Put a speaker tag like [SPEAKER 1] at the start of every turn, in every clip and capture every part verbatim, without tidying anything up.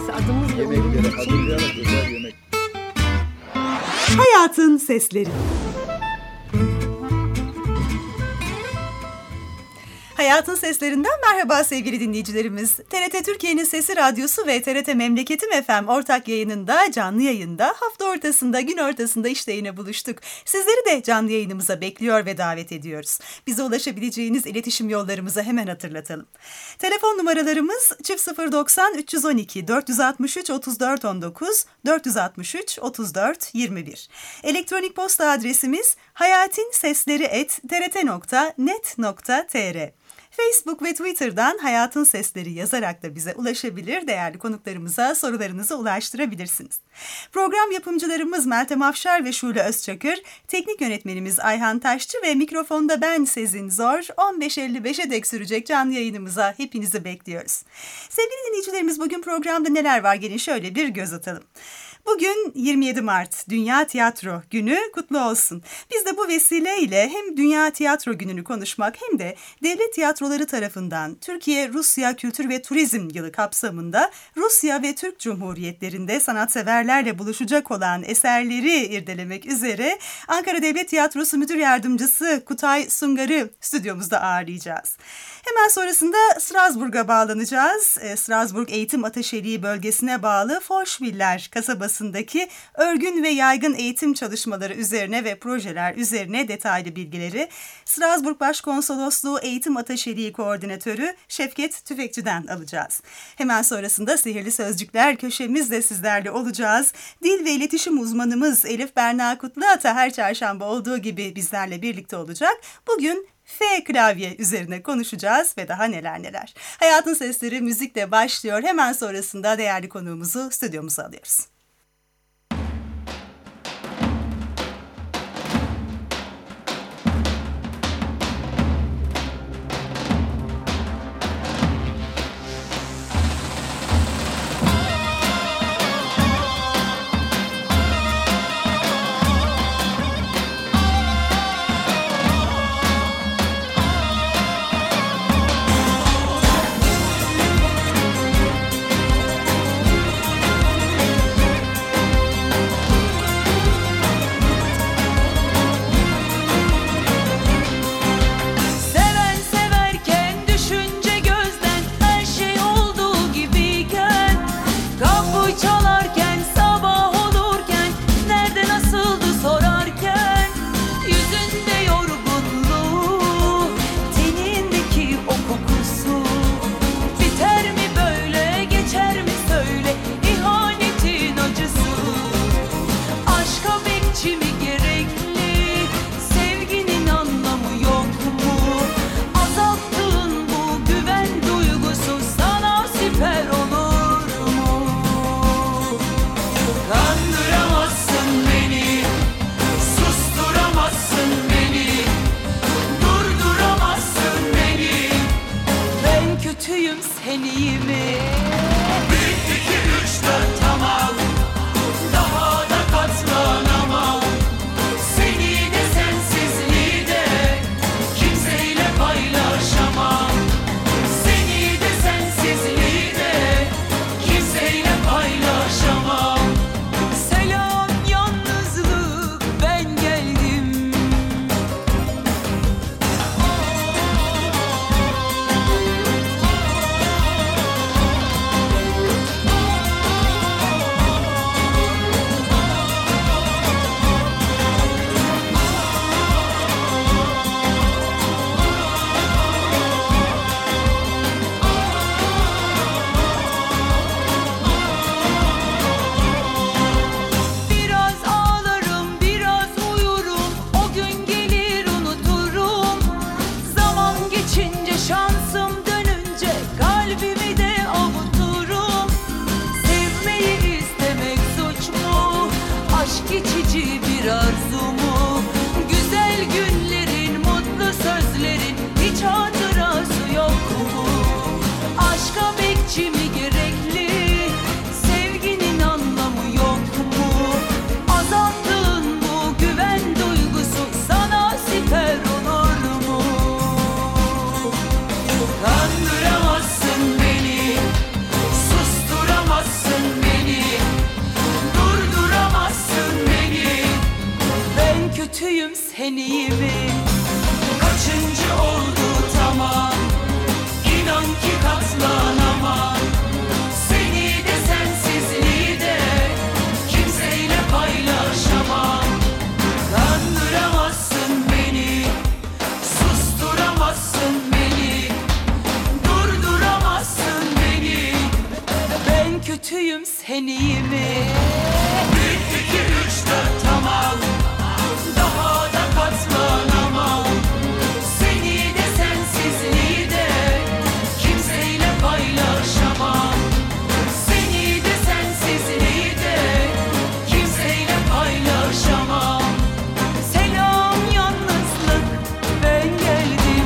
[SPEAKER 1] Neyse adımız bile
[SPEAKER 2] Yemeklere hazırlayarak özel yemek.
[SPEAKER 3] Hayatın Sesleri. Hayatın Seslerinden merhaba sevgili dinleyicilerimiz. T R T Türkiye'nin Sesi Radyosu ve T R T Memleketim F M ortak yayınında, canlı yayında, hafta ortasında, gün ortasında işte yine buluştuk. Sizleri de canlı yayınımıza bekliyor ve davet ediyoruz. Bize ulaşabileceğiniz iletişim yollarımızı hemen hatırlatalım. Telefon numaralarımız çift sıfır doksan üç yüz on iki dört altı üç otuz dört on dokuz, dört altı üç otuz dört yirmi bir. Elektronik posta adresimiz hayatinsesleri et t r t nokta net nokta t r. Facebook ve Twitter'dan Hayatın Sesleri yazarak da bize ulaşabilir, değerli konuklarımıza sorularınızı ulaştırabilirsiniz. Program yapımcılarımız Meltem Afşar ve Şule Özçakır, teknik yönetmenimiz Ayhan Taşçı ve mikrofonda ben Sezin Zor. on beş elli beşe dek sürecek canlı yayınımıza hepinizi bekliyoruz. Sevgili dinleyicilerimiz, bugün programda neler var gelin şöyle bir göz atalım. Bugün yirmi yedi Mart Dünya Tiyatro Günü, kutlu olsun. Biz de bu vesileyle hem Dünya Tiyatro Günü'nü konuşmak hem de devlet tiyatroları tarafından Türkiye-Rusya Kültür ve Turizm Yılı kapsamında Rusya ve Türk Cumhuriyetlerinde sanatseverlerle buluşacak olan eserleri irdelemek üzere Ankara Devlet Tiyatrosu Müdür Yardımcısı Kutay Sungar'ı stüdyomuzda ağırlayacağız. Hemen sonrasında Strasbourg'a bağlanacağız. Strasbourg Eğitim Ateşeliği bölgesine bağlı Forcheviller kasabasındaki örgün ve yaygın eğitim çalışmaları üzerine ve projeler üzerine detaylı bilgileri Strasbourg Başkonsolosluğu Eğitim Ateşeliği Koordinatörü Şevket Tüfekçi'den alacağız. Hemen sonrasında Sihirli Sözcükler köşemizde sizlerle olacağız. Dil ve iletişim uzmanımız Elif Berna Kutluata her çarşamba olduğu gibi bizlerle birlikte olacak. Bugün F klavye üzerine konuşacağız ve daha neler neler. Hayatın Sesleri müzikle başlıyor. Hemen sonrasında değerli konuğumuzu stüdyomuza alıyoruz. kötüyüm sen iyi mi? Kaçıncı oldu tamam, İnan ki katlanamam. Seni de sensizliği de kimseyle paylaşamam. Kandıramazsın beni, susturamazsın beni, durduramazsın beni. Ben kötüyüm sen iyi mi? Bir, iki, üç, dört tamam, daha da katlanamam. Seni de sensizliği de kimseyle paylaşamam. Seni de sensizliği de kimseyle paylaşamam. Selam yalnızlık, ben geldim.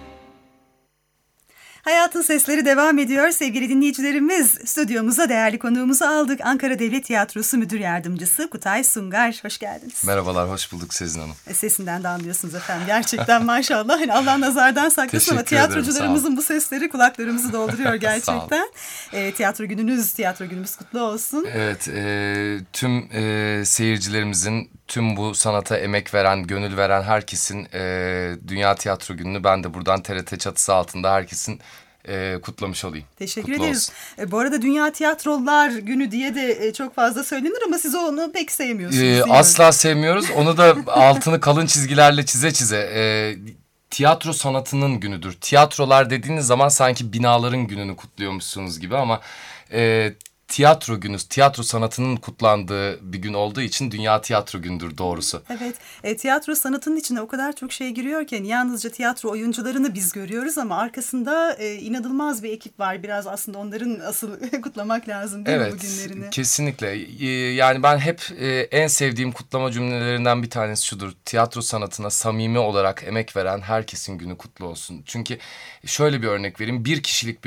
[SPEAKER 3] Hayatın Sesleri devam ediyor sevgili dinleyicilerimiz. Stüdyomuza değerli konuğumuzu aldık. Ankara Devlet Tiyatrosu Müdür Yardımcısı Kutay Sungar. Hoş geldiniz.
[SPEAKER 1] Merhabalar, hoş bulduk Sezin Hanım.
[SPEAKER 3] E, sesinden de anlıyorsunuz efendim. Gerçekten maşallah. Hani Allah nazardan saklasın ama
[SPEAKER 1] Teşekkür ederim,
[SPEAKER 3] tiyatrocularımızın bu sesleri kulaklarımızı dolduruyor gerçekten.
[SPEAKER 1] Sağ olun.
[SPEAKER 3] e, tiyatro gününüz, tiyatro günümüz kutlu olsun.
[SPEAKER 1] Evet, e, tüm e, seyircilerimizin, tüm bu sanata emek veren, gönül veren herkesin e, Dünya Tiyatro Günü'nü ben de buradan T R T çatısı altında herkesin e, kutlamış olayım.
[SPEAKER 3] Teşekkür
[SPEAKER 1] Kutlu
[SPEAKER 3] ederiz. E, bu arada Dünya Tiyatrolar Günü diye de e, çok fazla söylenir ama siz onu pek sevmiyorsunuz.
[SPEAKER 1] E,
[SPEAKER 3] değil mi?
[SPEAKER 1] asla sevmiyoruz. Onu da altını kalın çizgilerle çize çize. E, tiyatro sanatının günüdür. Tiyatrolar dediğiniz zaman sanki binaların gününü kutluyormuşsunuz gibi ama E, tiyatro günü, tiyatro sanatının kutlandığı bir gün olduğu için Dünya Tiyatro Günü'dür doğrusu.
[SPEAKER 3] Evet, e, tiyatro sanatının içine o kadar çok şey giriyor ki yani yalnızca tiyatro oyuncularını biz görüyoruz ama arkasında e, inanılmaz bir ekip var. Biraz aslında onların asıl kutlamak lazım değil
[SPEAKER 1] Evet,
[SPEAKER 3] mi bu günlerini?
[SPEAKER 1] kesinlikle. Ee, Yani ben hep e, en sevdiğim kutlama cümlelerinden bir tanesi şudur. Tiyatro sanatına samimi olarak emek veren herkesin günü kutlu olsun. Çünkü şöyle bir örnek vereyim. Bir kişilik bir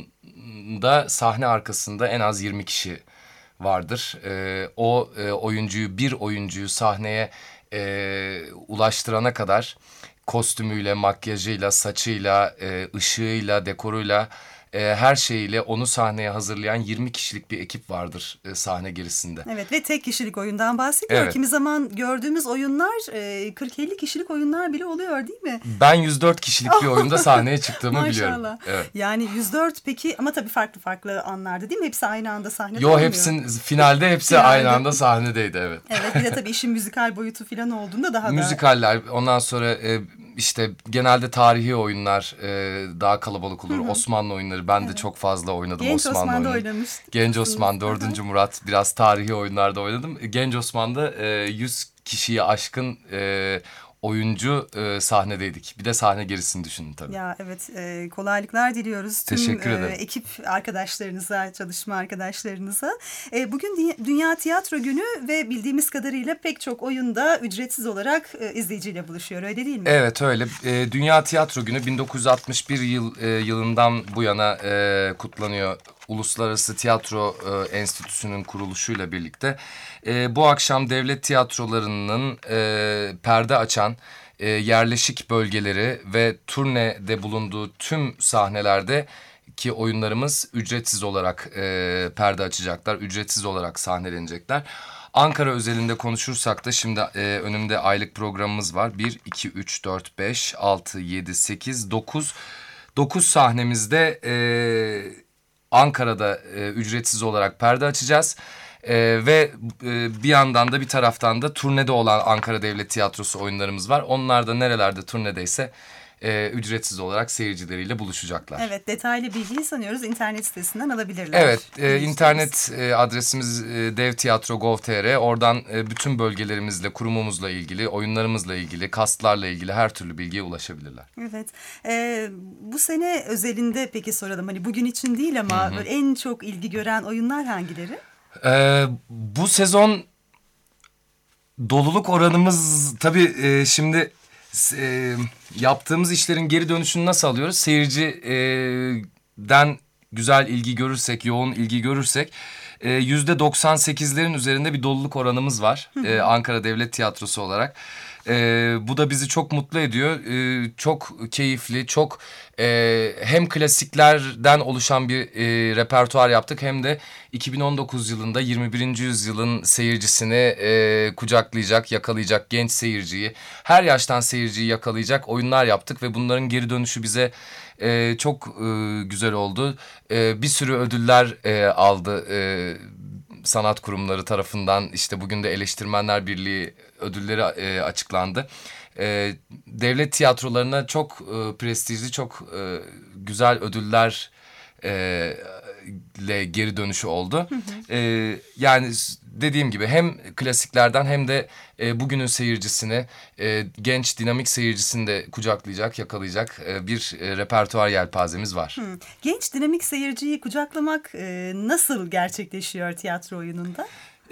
[SPEAKER 1] oyunda sahne arkasında en az yirmi kişi vardır. Ee, o e, oyuncuyu, bir oyuncuyu sahneye e, ulaştırana kadar kostümüyle, makyajıyla, saçıyla, e, ışığıyla, dekoruyla, e, her şeyiyle onu sahneye hazırlayan yirmi kişilik bir ekip vardır e, sahne gerisinde.
[SPEAKER 3] Evet ve tek kişilik oyundan bahsediyor.
[SPEAKER 1] Evet.
[SPEAKER 3] Kimi zaman gördüğümüz oyunlar e, kırk elli kişilik oyunlar bile oluyor değil mi?
[SPEAKER 1] Ben yüz dört kişilik bir oyunda sahneye çıktığımı biliyorum.
[SPEAKER 3] Maşallah.
[SPEAKER 1] Evet.
[SPEAKER 3] Yani yüz dört peki ama tabii farklı farklı anlarda değil mi? Hepsi aynı anda sahnede
[SPEAKER 1] Yo
[SPEAKER 3] olmuyor.
[SPEAKER 1] hepsin finalde hepsi
[SPEAKER 3] Finalde.
[SPEAKER 1] aynı anda sahnedeydi, evet.
[SPEAKER 3] Evet bir de tabii işin müzikal boyutu falan olduğunda daha da...
[SPEAKER 1] Müzikaller, ondan sonra e, işte genelde tarihi oyunlar e, daha kalabalık olur. Hı hı. Osmanlı oyunları ben de çok fazla oynadım.
[SPEAKER 3] Genç
[SPEAKER 1] Osmanlı
[SPEAKER 3] Osman'da
[SPEAKER 1] oyunu.
[SPEAKER 3] oynamıştık.
[SPEAKER 1] Genç Osman, dördüncü Murat, biraz tarihi oyunlarda oynadım. Genç Osman'da e, yüz kişiyi aşkın e, oyuncu e, sahnedeydik. Bir de sahne gerisini düşünün tabii.
[SPEAKER 3] Ya evet e, kolaylıklar diliyoruz tüm
[SPEAKER 1] Teşekkür ederim.
[SPEAKER 3] E, ekip arkadaşlarınıza, çalışma arkadaşlarınıza. E, bugün Dü- Dünya Tiyatro Günü ve bildiğimiz kadarıyla pek çok oyunda ücretsiz olarak e, izleyiciyle buluşuyor öyle değil mi?
[SPEAKER 1] Evet öyle. E, Dünya Tiyatro Günü bin dokuz yüz altmış bir yıl e, yılından bu yana e, kutlanıyor. Uluslararası Tiyatro e, Enstitüsü'nün kuruluşuyla birlikte. E, bu akşam devlet tiyatrolarının e, perde açan e, yerleşik bölgeleri ve turnede bulunduğu tüm sahnelerde ki oyunlarımız ücretsiz olarak e, perde açacaklar, ücretsiz olarak sahnelenecekler. Ankara özelinde konuşursak da şimdi e, önümde aylık programımız var. bir, iki, üç, dört, beş, altı, yedi, sekiz, dokuz. dokuz sahnemizde e, Ankara'da e, ücretsiz olarak perde açacağız. E, ve e, bir yandan da bir taraftan da turnede olan Ankara Devlet Tiyatrosu oyunlarımız var. Onlar da nerelerde turnedeyse e, ücretsiz olarak seyircileriyle buluşacaklar.
[SPEAKER 3] Evet detaylı bilgiyi sanıyoruz internet sitesinden alabilirler.
[SPEAKER 1] Evet e, internet e, adresimiz e, devtiyatro nokta gov nokta tr. Oradan e, bütün bölgelerimizle, kurumumuzla ilgili, oyunlarımızla ilgili, kastlarla ilgili her türlü bilgiye ulaşabilirler.
[SPEAKER 3] Evet. Ee, bu sene özelinde peki soralım. Hani bugün için değil ama böyle en çok ilgi gören oyunlar hangileri?
[SPEAKER 1] Ee, bu sezon doluluk oranımız tabii e, şimdi e, yaptığımız işlerin geri dönüşünü nasıl alıyoruz? Seyirciden güzel ilgi görürsek, yoğun ilgi görürsek yüzde doksan sekizlerin üzerinde bir doluluk oranımız var. Ee, Ankara Devlet Tiyatrosu olarak. E, bu da bizi çok mutlu ediyor. E, çok keyifli, çok e, hem klasiklerden oluşan bir e, repertuar yaptık hem de iki bin on dokuz yılında yirmi birinci yüzyılın seyircisini e, kucaklayacak, yakalayacak genç seyirciyi, her yaştan seyirciyi yakalayacak oyunlar yaptık ve bunların geri dönüşü bize e, çok e, güzel oldu. E, bir sürü ödüller e, aldı e, sanat kurumları tarafından. İşte bugün de Eleştirmenler Birliği ödülleri e, açıklandı. E, devlet tiyatrolarına çok e, prestijli, çok e, güzel ödüller e, ile geri dönüşü oldu. Hı hı. E, yani dediğim gibi hem klasiklerden hem de e, bugünün seyircisini, e, genç dinamik seyircisini de kucaklayacak, yakalayacak e, bir e, repertuar yelpazemiz var. Hı.
[SPEAKER 3] Genç dinamik seyirciyi kucaklamak e, nasıl gerçekleşiyor tiyatro oyununda?
[SPEAKER 1] Ee,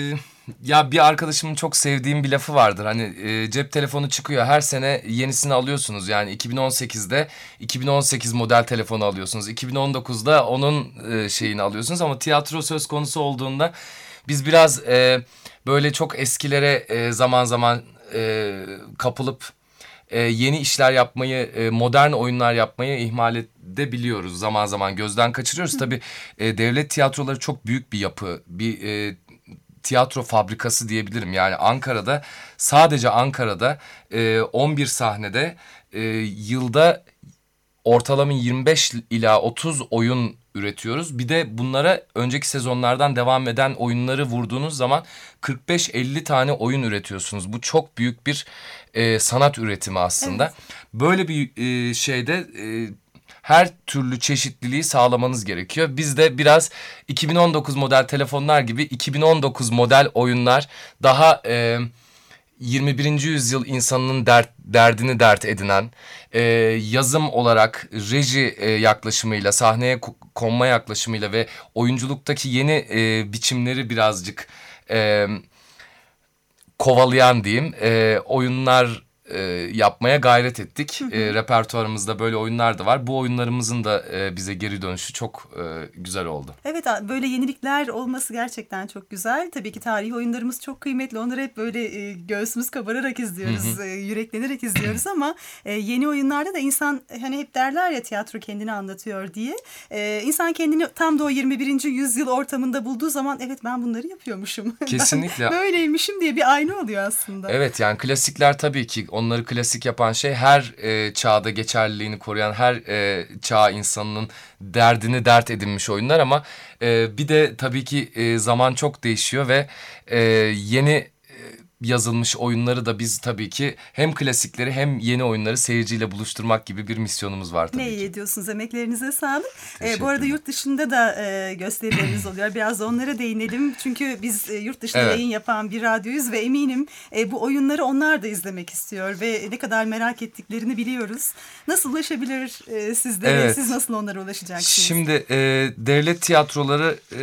[SPEAKER 1] ya bir arkadaşımın çok sevdiğim bir lafı vardır. Hani e, cep telefonu çıkıyor, her sene yenisini alıyorsunuz. Yani iki bin on sekizde iki bin on sekiz model telefonu alıyorsunuz. iki bin on dokuzda onun e, şeyini alıyorsunuz ama tiyatro söz konusu olduğunda biz biraz e, böyle çok eskilere e, zaman zaman e, kapılıp e, yeni işler yapmayı, e, modern oyunlar yapmayı ihmal edebiliyoruz. Zaman zaman gözden kaçırıyoruz. Hı. Tabii e, devlet tiyatroları çok büyük bir yapı, bir e, tiyatro fabrikası diyebilirim. Yani Ankara'da, sadece Ankara'da e, on bir sahnede e, yılda ortalama yirmi beş ila otuz oyun üretiyoruz. Bir de bunlara önceki sezonlardan devam eden oyunları vurduğunuz zaman kırk beş elli tane oyun üretiyorsunuz. Bu çok büyük bir e, sanat üretimi aslında. Evet. Böyle bir e, şeyde e, her türlü çeşitliliği sağlamanız gerekiyor. Biz de biraz iki bin on dokuz model telefonlar gibi iki bin on dokuz model oyunlar, daha E, yirmi birinci yüzyıl insanının dert, derdini dert edinen, e, yazım olarak reji e, yaklaşımıyla, sahneye konma yaklaşımıyla ve oyunculuktaki yeni e, biçimleri birazcık e, kovalayan diyeyim e, oyunlar E, yapmaya gayret ettik. Hı hı. E, repertuarımızda böyle oyunlar da var. Bu oyunlarımızın da e, bize geri dönüşü çok e, güzel oldu.
[SPEAKER 3] Evet, böyle yenilikler olması gerçekten çok güzel. Tabii ki tarihi oyunlarımız çok kıymetli. Onları hep böyle e, göğsümüz kabararak izliyoruz, hı hı. E, yüreklenerek izliyoruz ama e, yeni oyunlarda da insan, hani hep derler ya, tiyatro kendini anlatıyor diye. E, insan kendini tam da o yirmi birinci yüzyıl ortamında bulduğu zaman, evet ben bunları yapıyormuşum.
[SPEAKER 1] Kesinlikle.
[SPEAKER 3] Böyleymişim diye bir ayna oluyor aslında.
[SPEAKER 1] Evet, yani klasikler tabii ki, onları klasik yapan şey her e, çağda geçerliliğini koruyan, her e, çağ insanının derdini dert edinmiş oyunlar ama e, bir de tabii ki e, zaman çok değişiyor ve e, yeni yazılmış oyunları da biz tabii ki hem klasikleri hem yeni oyunları seyirciyle buluşturmak gibi bir misyonumuz var tabii
[SPEAKER 3] ne
[SPEAKER 1] ki.
[SPEAKER 3] Ne iyi ediyorsunuz, emeklerinize sağlık. Ee, bu arada yurt dışında da e, gösterileriniz oluyor. Biraz da onlara değinelim. Çünkü biz e, yurt dışında evet. yayın yapan bir radyoyuz ve eminim e, bu oyunları onlar da izlemek istiyor ve ne kadar merak ettiklerini biliyoruz. Nasıl ulaşabilir e, sizlere? Evet. Siz nasıl onlara ulaşacaksınız?
[SPEAKER 1] Şimdi e, devlet tiyatroları e,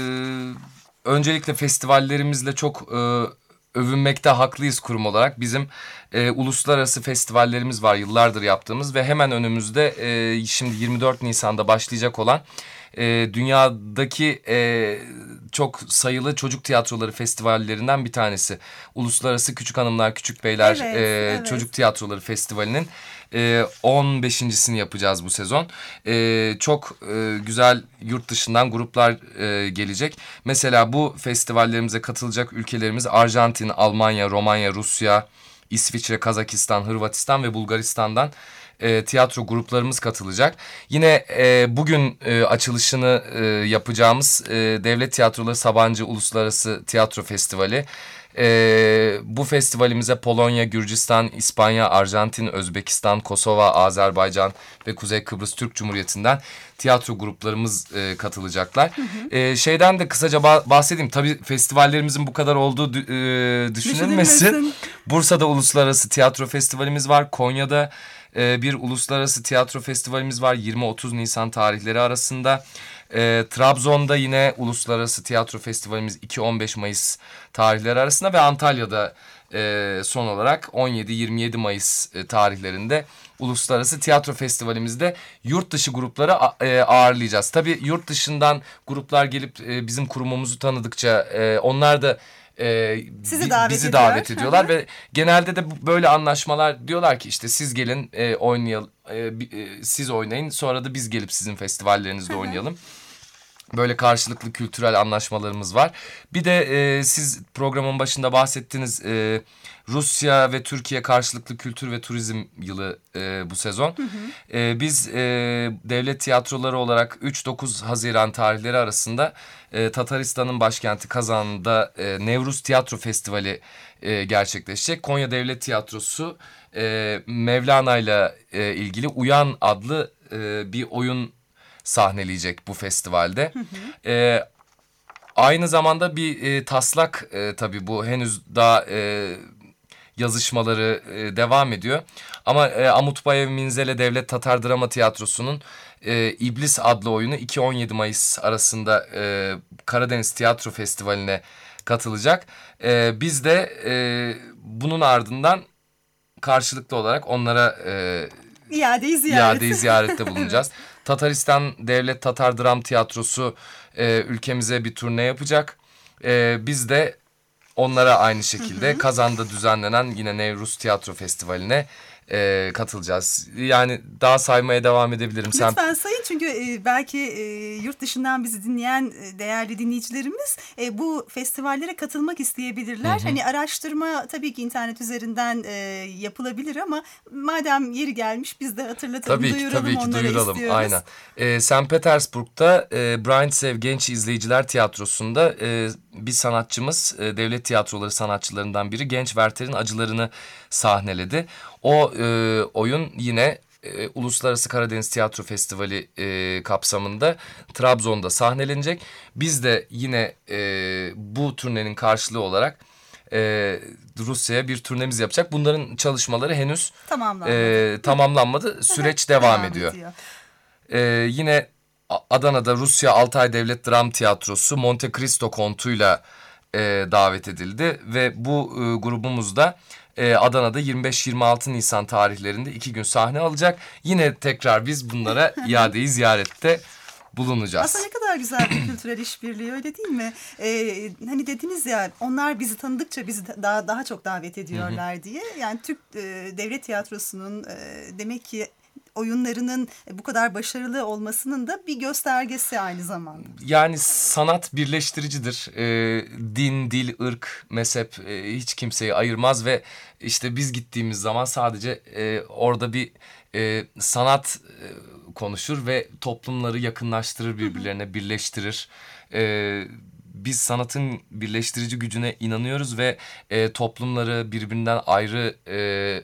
[SPEAKER 1] öncelikle festivallerimizle çok E, övünmekte haklıyız kurum olarak. Bizim e, uluslararası festivallerimiz var yıllardır yaptığımız ve hemen önümüzde e, şimdi yirmi dört Nisan'da başlayacak olan e, dünyadaki e, çok sayılı çocuk tiyatroları festivallerinden bir tanesi. Uluslararası Küçük Hanımlar Küçük Beyler
[SPEAKER 3] evet,
[SPEAKER 1] e,
[SPEAKER 3] evet.
[SPEAKER 1] Çocuk Tiyatroları Festivali'nin e, on beşincisini yapacağız bu sezon. E, çok e, güzel yurt dışından gruplar e, gelecek. Mesela bu festivallerimize katılacak ülkelerimiz Arjantin, Almanya, Romanya, Rusya, İsviçre, Kazakistan, Hırvatistan ve Bulgaristan'dan e, tiyatro gruplarımız katılacak. Yine e, bugün e, açılışını e, yapacağımız e, Devlet Tiyatroları Sabancı Uluslararası Tiyatro Festivali. E, bu festivalimize Polonya, Gürcistan, İspanya, Arjantin, Özbekistan, Kosova, Azerbaycan ve Kuzey Kıbrıs Türk Cumhuriyeti'nden tiyatro gruplarımız e, katılacaklar. Hı hı. E, şeyden de kısaca bahsedeyim. Tabii festivallerimizin bu kadar olduğu e, düşünülmesin. Bursa'da Uluslararası Tiyatro Festivalimiz var. Konya'da e, bir Uluslararası Tiyatro Festivalimiz var. yirmi otuz Nisan tarihleri arasında. E, Trabzon'da yine Uluslararası Tiyatro Festivalimiz iki on beş Mayıs tarihleri arasında ve Antalya'da e, son olarak on yedi yirmi yedi Mayıs e, tarihlerinde Uluslararası Tiyatro Festivalimizde yurt dışı grupları e, ağırlayacağız. Tabii yurt dışından gruplar gelip e, bizim kurumumuzu tanıdıkça e, onlar da e,
[SPEAKER 3] Sizi
[SPEAKER 1] bi-
[SPEAKER 3] davet
[SPEAKER 1] bizi
[SPEAKER 3] ediyorlar.
[SPEAKER 1] davet ediyorlar
[SPEAKER 3] Hı hı.
[SPEAKER 1] ve genelde de bu- böyle anlaşmalar diyorlar ki işte siz gelin e, oynayalım, e, bi- e, siz oynayın, sonra da biz gelip sizin festivallerinizde oynayalım. Böyle karşılıklı kültürel anlaşmalarımız var. Bir de e, siz programın başında bahsettiğiniz e, Rusya ve Türkiye karşılıklı kültür ve turizm yılı e, bu sezon. Hı hı. E, biz e, devlet tiyatroları olarak üç dokuz Haziran tarihleri arasında e, Tataristan'ın başkenti Kazan'da e, Nevruz Tiyatro Festivali e, gerçekleşecek. Konya Devlet Tiyatrosu e, Mevlana ile e, ilgili Uyan adlı e, bir oyun sahneleyecek bu festivalde. Hı hı. Ee, aynı zamanda bir e, taslak e, tabii bu henüz daha e, yazışmaları e, devam ediyor. Ama e, Amutbayev Minzele Devlet Tatar Drama Tiyatrosu'nun e, İblis adlı oyunu iki on yedi Mayıs arasında e, Karadeniz Tiyatro Festivali'ne katılacak. E, biz de e, bunun ardından karşılıklı olarak onlara e,
[SPEAKER 3] İadeyi ziyaret.
[SPEAKER 1] iadeyi ziyarette bulunacağız. Tataristan Devlet Tatar Dram Tiyatrosu e, ülkemize bir turne yapacak. E, biz de onlara aynı şekilde hı hı. Kazan'da düzenlenen yine Nevruz Tiyatro Festivali'ne e, katılacağız. Yani daha saymaya devam edebilirim.
[SPEAKER 3] Lütfen
[SPEAKER 1] Sen...
[SPEAKER 3] sayın çünkü e, belki e, yurt dışından bizi dinleyen e, değerli dinleyicilerimiz e, bu festivallere katılmak isteyebilirler. Hı hı. Hani araştırma tabii ki internet üzerinden e, yapılabilir ama madem yeri gelmiş biz de hatırlatalım,
[SPEAKER 1] tabii ki,
[SPEAKER 3] duyuralım
[SPEAKER 1] tabii ki,
[SPEAKER 3] onları
[SPEAKER 1] duyuralım.
[SPEAKER 3] istiyoruz.
[SPEAKER 1] Aynen. E, Sankt Petersburg'da e, Bryansev Genç İzleyiciler Tiyatrosu'nda e, bir sanatçımız, e, devlet tiyatroları sanatçılarından biri Genç Werther'in acılarını sahneledi. O e, oyun yine e, Uluslararası Karadeniz Tiyatro Festivali e, kapsamında Trabzon'da sahnelenecek. Biz de yine e, bu turnenin karşılığı olarak e, Rusya'ya bir turnemiz yapacak. Bunların çalışmaları henüz
[SPEAKER 3] tamamlanmadı.
[SPEAKER 1] E, tamamlanmadı. Süreç devam, devam ediyor. ediyor. E, yine Adana'da Rusya Altay Devlet Dram Tiyatrosu Monte Cristo kontuyla e, davet edildi ve bu e, grubumuzda e, Adana'da yirmi beş yirmi altı Nisan tarihlerinde iki gün sahne alacak. Yine tekrar biz bunlara iadeyi ziyarette bulunacağız.
[SPEAKER 3] Aslında ne kadar güzel bir kültürel işbirliği, öyle değil mi? Ee, hani dediniz ya, onlar bizi tanıdıkça bizi daha daha çok davet ediyorlar hı hı. diye. Yani Türk e, Devlet Tiyatrosu'nun e, demek ki oyunlarının bu kadar başarılı olmasının da bir göstergesi aynı zamanda.
[SPEAKER 1] Yani sanat birleştiricidir. Ee, din, dil, ırk, mezhep e, hiç kimseyi ayırmaz ve işte biz gittiğimiz zaman sadece e, orada bir e, sanat e, konuşur ve toplumları yakınlaştırır, birbirlerine hı hı. birleştirir. E, biz sanatın birleştirici gücüne inanıyoruz ve e, toplumları birbirinden ayrı e,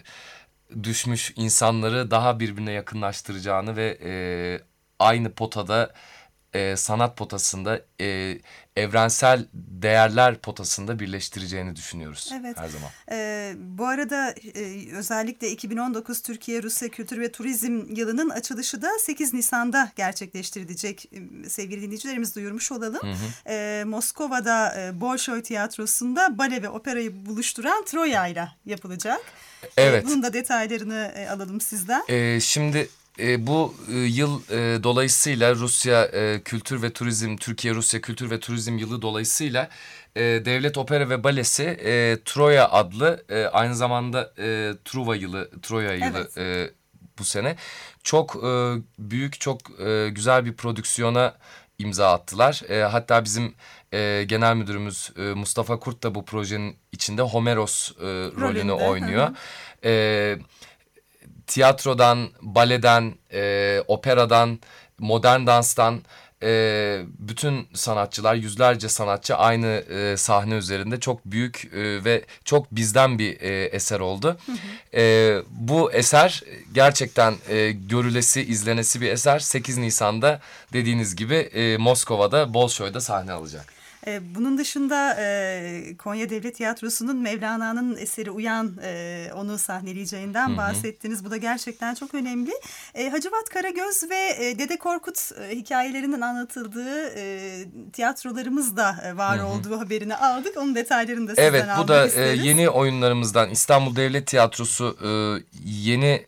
[SPEAKER 1] düşmüş insanları daha birbirine yakınlaştıracağını ve e, aynı potada e, sanat potasında e, evrensel değerler potasında birleştireceğini düşünüyoruz
[SPEAKER 3] evet.
[SPEAKER 1] her zaman.
[SPEAKER 3] Ee, bu arada e, özellikle iki bin on dokuz Türkiye Rusya Kültür ve Turizm Yılı'nın açılışı da sekiz Nisan'da gerçekleştirilecek. Sevgili dinleyicilerimiz, duyurmuş olalım. Hı hı. Ee, Moskova'da e, Bolşoy Tiyatrosu'nda bale ve operayı buluşturan Troya'yla yapılacak. Evet. Ee, bunun da detaylarını e, alalım sizden.
[SPEAKER 1] Ee, şimdi... E, bu e, yıl e, dolayısıyla Rusya e, Kültür ve Turizm, Türkiye Rusya Kültür ve Turizm Yılı dolayısıyla e, Devlet Opera ve Balesi e, Troya adlı e, aynı zamanda e, Truva Yılı, Troya Yılı evet. e, bu sene çok e, büyük, çok e, güzel bir prodüksiyona imza attılar. E, hatta bizim e, genel müdürümüz e, Mustafa Kurt da bu projenin içinde Homeros e, rolünü oynuyor. Evet. Tiyatrodan, baleden, e, operadan, modern danstan e, bütün sanatçılar, yüzlerce sanatçı aynı e, sahne üzerinde çok büyük e, ve çok bizden bir e, eser oldu. Hı hı. E, bu eser gerçekten e, görülesi, izlenesi bir eser. sekiz Nisan'da dediğiniz gibi e, Moskova'da, Bolşoy'da sahne alacak.
[SPEAKER 3] Bunun dışında e, Konya Devlet Tiyatrosu'nun Mevlana'nın eseri Uyan e, onu sahneleyeceğinden hı hı. bahsettiniz. Bu da gerçekten çok önemli. E, Hacivat Karagöz ve e, Dede Korkut e, hikayelerinin anlatıldığı e, tiyatrolarımız da e, var hı hı. olduğu haberini aldık. Onun detaylarını da sizden
[SPEAKER 1] evet,
[SPEAKER 3] almak
[SPEAKER 1] bu da
[SPEAKER 3] isteriz.
[SPEAKER 1] E, yeni oyunlarımızdan İstanbul Devlet Tiyatrosu e, yeni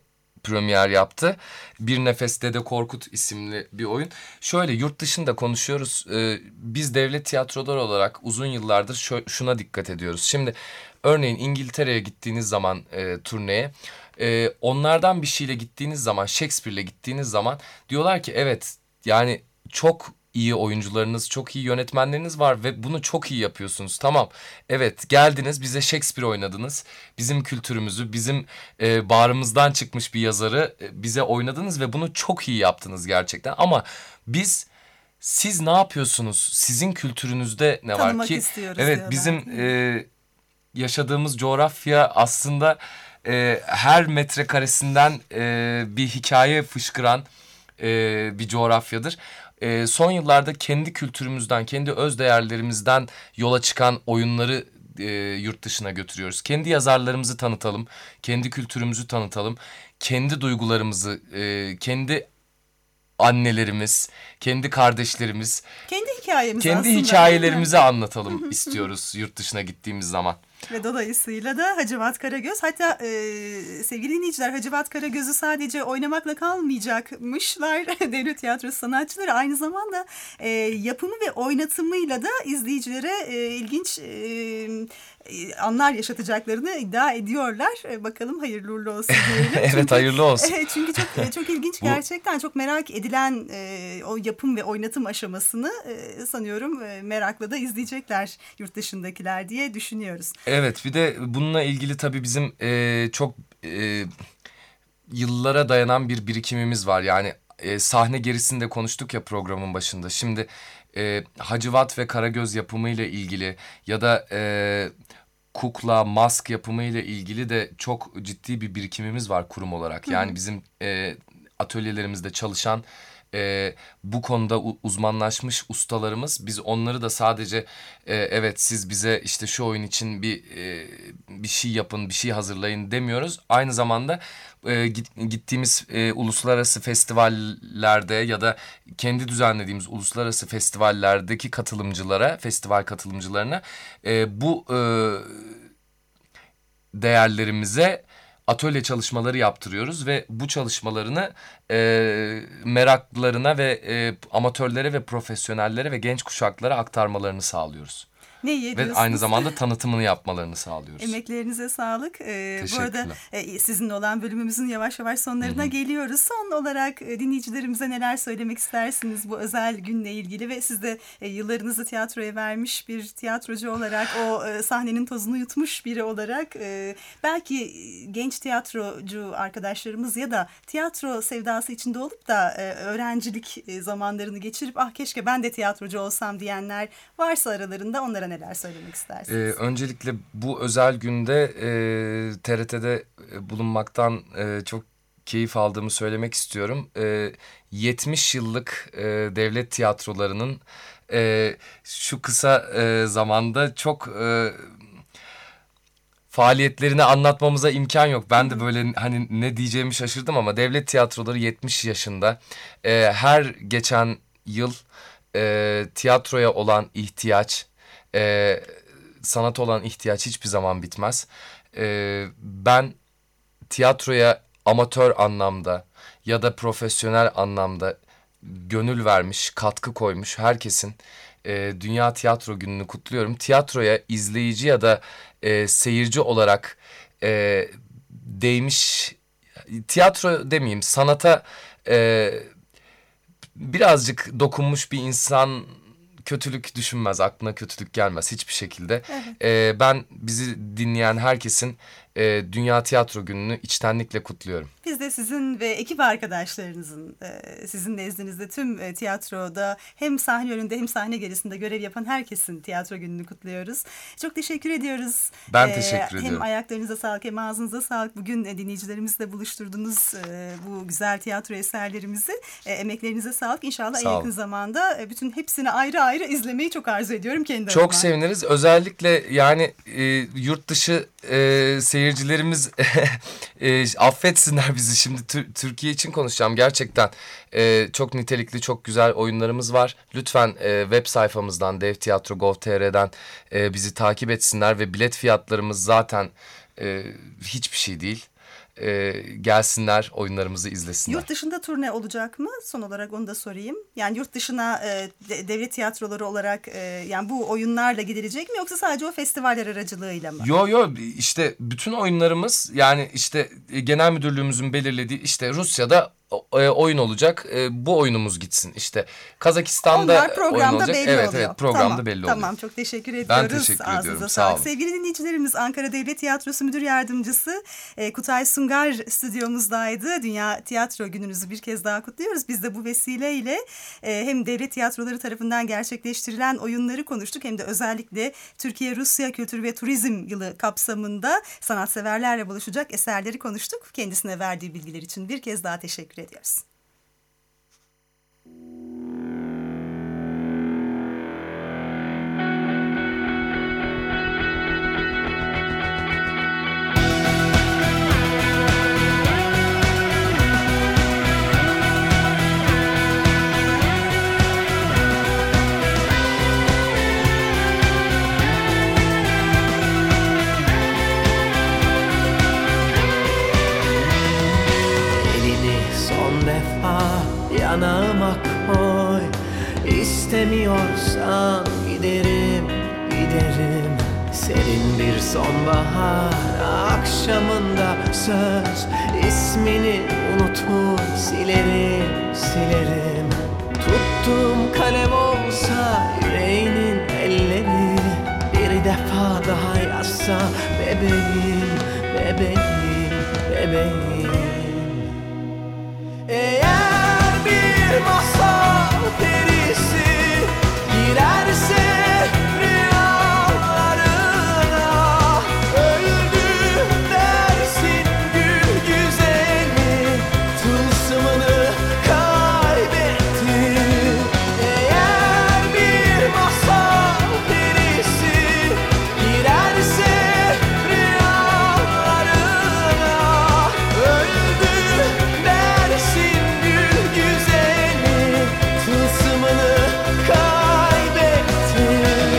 [SPEAKER 1] premier yaptı. Bir Nefes Dede Korkut isimli bir oyun. Şöyle yurt dışında konuşuyoruz. E, biz devlet tiyatroları olarak uzun yıllardır şö- şuna dikkat ediyoruz. Şimdi örneğin İngiltere'ye gittiğiniz zaman e, turneye... Ee, onlardan bir şeyle gittiğiniz zaman, Shakespeare'le gittiğiniz zaman diyorlar ki evet yani çok iyi oyuncularınız, çok iyi yönetmenleriniz var ve bunu çok iyi yapıyorsunuz. Tamam, evet geldiniz bize Shakespeare oynadınız. Bizim kültürümüzü, bizim e, bağrımızdan çıkmış bir yazarı e, bize oynadınız ve bunu çok iyi yaptınız gerçekten. Ama biz... Siz ne yapıyorsunuz? Sizin kültürünüzde ne
[SPEAKER 3] Tanımak
[SPEAKER 1] var ki?
[SPEAKER 3] istiyoruz
[SPEAKER 1] Evet
[SPEAKER 3] diyorlar.
[SPEAKER 1] bizim e, yaşadığımız coğrafya aslında e, her metrekaresinden e, bir hikaye fışkıran e, bir coğrafyadır. E, son yıllarda kendi kültürümüzden, kendi öz değerlerimizden yola çıkan oyunları e, yurt dışına götürüyoruz. Kendi yazarlarımızı tanıtalım, kendi kültürümüzü tanıtalım, kendi duygularımızı, e, kendi annelerimiz, kendi kardeşlerimiz,
[SPEAKER 3] Kendi hikayemiz
[SPEAKER 1] kendi
[SPEAKER 3] aslında.
[SPEAKER 1] hikayelerimizi anlatalım istiyoruz yurt dışına gittiğimiz zaman.
[SPEAKER 3] Ve dolayısıyla da Hacivat Karagöz, hatta e, sevgili dinleyiciler, Hacivat Karagöz'ü sadece oynamakla kalmayacakmışlar devlet tiyatrosu sanatçıları, aynı zamanda e, yapımı ve oynatımıyla da izleyicilere e, ilginç e, e, anlar yaşatacaklarını iddia ediyorlar. E, bakalım hayırlı uğurlu olsun diyelim.
[SPEAKER 1] Evet
[SPEAKER 3] Çünkü,
[SPEAKER 1] hayırlı olsun.
[SPEAKER 3] e, çünkü çok çok ilginç
[SPEAKER 1] Bu...
[SPEAKER 3] gerçekten, çok merak edilen e, o yapım ve oynatım aşamasını e, sanıyorum e, merakla da izleyecekler yurt dışındakiler diye düşünüyoruz.
[SPEAKER 1] Evet, bir de bununla ilgili tabii bizim e, çok e, yıllara dayanan bir birikimimiz var. Yani e, sahne gerisinde konuştuk ya programın başında. Şimdi e, Hacivat ve Karagöz yapımıyla ilgili ya da e, kukla, mask yapımıyla ilgili de çok ciddi bir birikimimiz var kurum olarak. Yani Hı-hı. bizim e, atölyelerimizde çalışan Ee, bu konuda uzmanlaşmış ustalarımız, biz onları da sadece e, evet siz bize işte şu oyun için bir e, bir şey yapın, bir şey hazırlayın demiyoruz. Aynı zamanda e, gittiğimiz e, uluslararası festivallerde ya da kendi düzenlediğimiz uluslararası festivallerdeki katılımcılara, festival katılımcılarına e, bu e, değerlerimize atölye çalışmaları yaptırıyoruz ve bu çalışmalarını e, meraklılarına ve e, amatörlere ve profesyonellere ve genç kuşaklara aktarmalarını sağlıyoruz.
[SPEAKER 3] Ne iyi ediyorsunuz.
[SPEAKER 1] Ve aynı zamanda tanıtımını yapmalarını sağlıyoruz.
[SPEAKER 3] Emeklerinize sağlık. Ee, bu
[SPEAKER 1] Teşekkürler.
[SPEAKER 3] arada e, sizinle olan bölümümüzün yavaş yavaş sonlarına Hı-hı. geliyoruz. Son olarak e, dinleyicilerimize neler söylemek istersiniz bu özel günle ilgili ve siz de e, yıllarınızı tiyatroya vermiş bir tiyatrocu olarak, o e, sahnenin tozunu yutmuş biri olarak e, belki genç tiyatrocu arkadaşlarımız ya da tiyatro sevdası içinde olup da e, öğrencilik e, zamanlarını geçirip ah keşke ben de tiyatrocu olsam diyenler varsa aralarında, onlara neler söylemek istersiniz?
[SPEAKER 1] Ee, öncelikle bu özel günde e, T R T'de bulunmaktan e, çok keyif aldığımı söylemek istiyorum. E, yetmiş yıllık e, devlet tiyatrolarının e, şu kısa e, zamanda çok e, faaliyetlerini anlatmamıza imkan yok. Ben de böyle hani ne diyeceğimi şaşırdım ama devlet tiyatroları yetmiş yaşında. E, her geçen yıl e, tiyatroya olan ihtiyaç, Ee, sanata olan ihtiyaç hiçbir zaman bitmez. Ee, ben tiyatroya amatör anlamda ya da profesyonel anlamda gönül vermiş, katkı koymuş herkesin e, Dünya Tiyatro Günü'nü kutluyorum. Tiyatroya izleyici ya da e, seyirci olarak e, değmiş, tiyatro demeyeyim, sanata e, birazcık dokunmuş bir insan kötülük düşünmez, aklına kötülük gelmez hiçbir şekilde. Evet. Ee, ben bizi dinleyen herkesin e, Dünya Tiyatro Günü'nü içtenlikle kutluyorum.
[SPEAKER 3] Biz de sizin ve ekip arkadaşlarınızın e, sizin nezdinizde tüm e, tiyatroda hem sahne önünde hem sahne gerisinde görev yapan herkesin tiyatro gününü kutluyoruz. Çok teşekkür ediyoruz.
[SPEAKER 1] Ben ee, teşekkür ediyorum.
[SPEAKER 3] Hem ayaklarınıza sağlık hem ağzınıza sağlık. Bugün e, dinleyicilerimizle buluşturdunuz e, bu güzel tiyatro eserlerimizi. E, emeklerinize sağlık. İnşallah en yakın zamanda e, bütün hepsini ayrı ayrı izlemeyi çok arzu ediyorum kendi
[SPEAKER 1] Çok
[SPEAKER 3] adıma.
[SPEAKER 1] seviniriz. Özellikle yani e, yurt dışı e, seyircilerimiz e, affetsinler bizi. Şimdi tü- Türkiye için konuşacağım. Gerçekten e, çok nitelikli, çok güzel oyunlarımız var. Lütfen e, web sayfamızdan dev tiyatro nokta gov nokta tr'den e, bizi takip etsinler ve bilet fiyatlarımız zaten e, hiçbir şey değil. E, gelsinler, oyunlarımızı izlesinler.
[SPEAKER 3] Yurt dışında turne olacak mı? Son olarak onu da sorayım. Yani yurt dışına e, de, devlet tiyatroları olarak e, yani bu oyunlarla gidilecek mi yoksa sadece o festivaller aracılığıyla mı?
[SPEAKER 1] Yo yo işte bütün oyunlarımız, yani işte genel müdürlüğümüzün belirlediği, işte Rusya'da e, oyun olacak. E, bu oyunumuz gitsin. İşte Kazakistan'da
[SPEAKER 3] Onlar programda
[SPEAKER 1] oyun olacak.
[SPEAKER 3] belli
[SPEAKER 1] evet,
[SPEAKER 3] oluyor.
[SPEAKER 1] Evet programda
[SPEAKER 3] tamam,
[SPEAKER 1] belli oluyor.
[SPEAKER 3] Tamam, çok teşekkür ediyoruz.
[SPEAKER 1] Ben teşekkür
[SPEAKER 3] Ağzınıza
[SPEAKER 1] ediyorum.
[SPEAKER 3] sağlık.
[SPEAKER 1] Sağ olun.
[SPEAKER 3] Sevgili dinleyicilerimiz, Ankara Devlet Tiyatrosu Müdür Yardımcısı e, Kutay Sungar stüdyomuzdaydı. Dünya Tiyatro Gününüzü bir kez daha kutluyoruz. Biz de bu vesileyle e, hem devlet tiyatroları tarafından gerçekleştirilen oyunları konuştuk, hem de özellikle Türkiye-Rusya Kültür ve Turizm Yılı kapsamında sanatseverlerle buluşacak eserleri konuştuk. Kendisine verdiği bilgiler için bir kez daha teşekkür ediyoruz.
[SPEAKER 4] Yanağıma koy, İstemiyorsan giderim, giderim. Serin bir sonbahar akşamında söz, ismini unutmuş silerim, silerim. Tuttuğum kalem olsa yüreğinin elleri, bir defa daha yazsa bebeğim, bebeğim, bebeğim. Eğer bir masal perisi girerse rüyalarına, öldü dersin gül güzeli, tılsımını kaybetti. Eğer bir masal perisi girerse rüyalarına, öldü dersin gül güzeli, tılsımını kaybetti.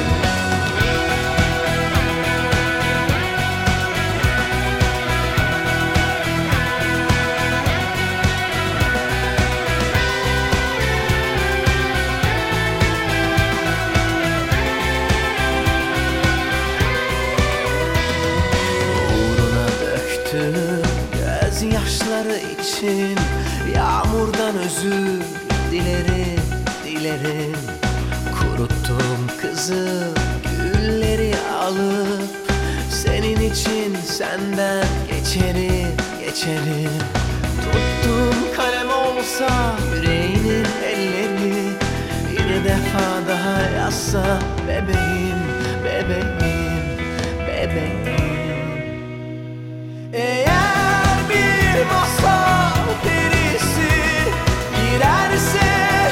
[SPEAKER 4] Uğruna döktüm gözyaşları için, yağmurdan özür dilerim, dilerim. Kuruttum kızım gülleri alıp, senin için senden geçerim, geçerim. Tuttum kalem olsa yüreğinin elleri, bir defa daha yazsa bebeğim, bebeğim, bebeğim. Eğer bir masal perisi girerse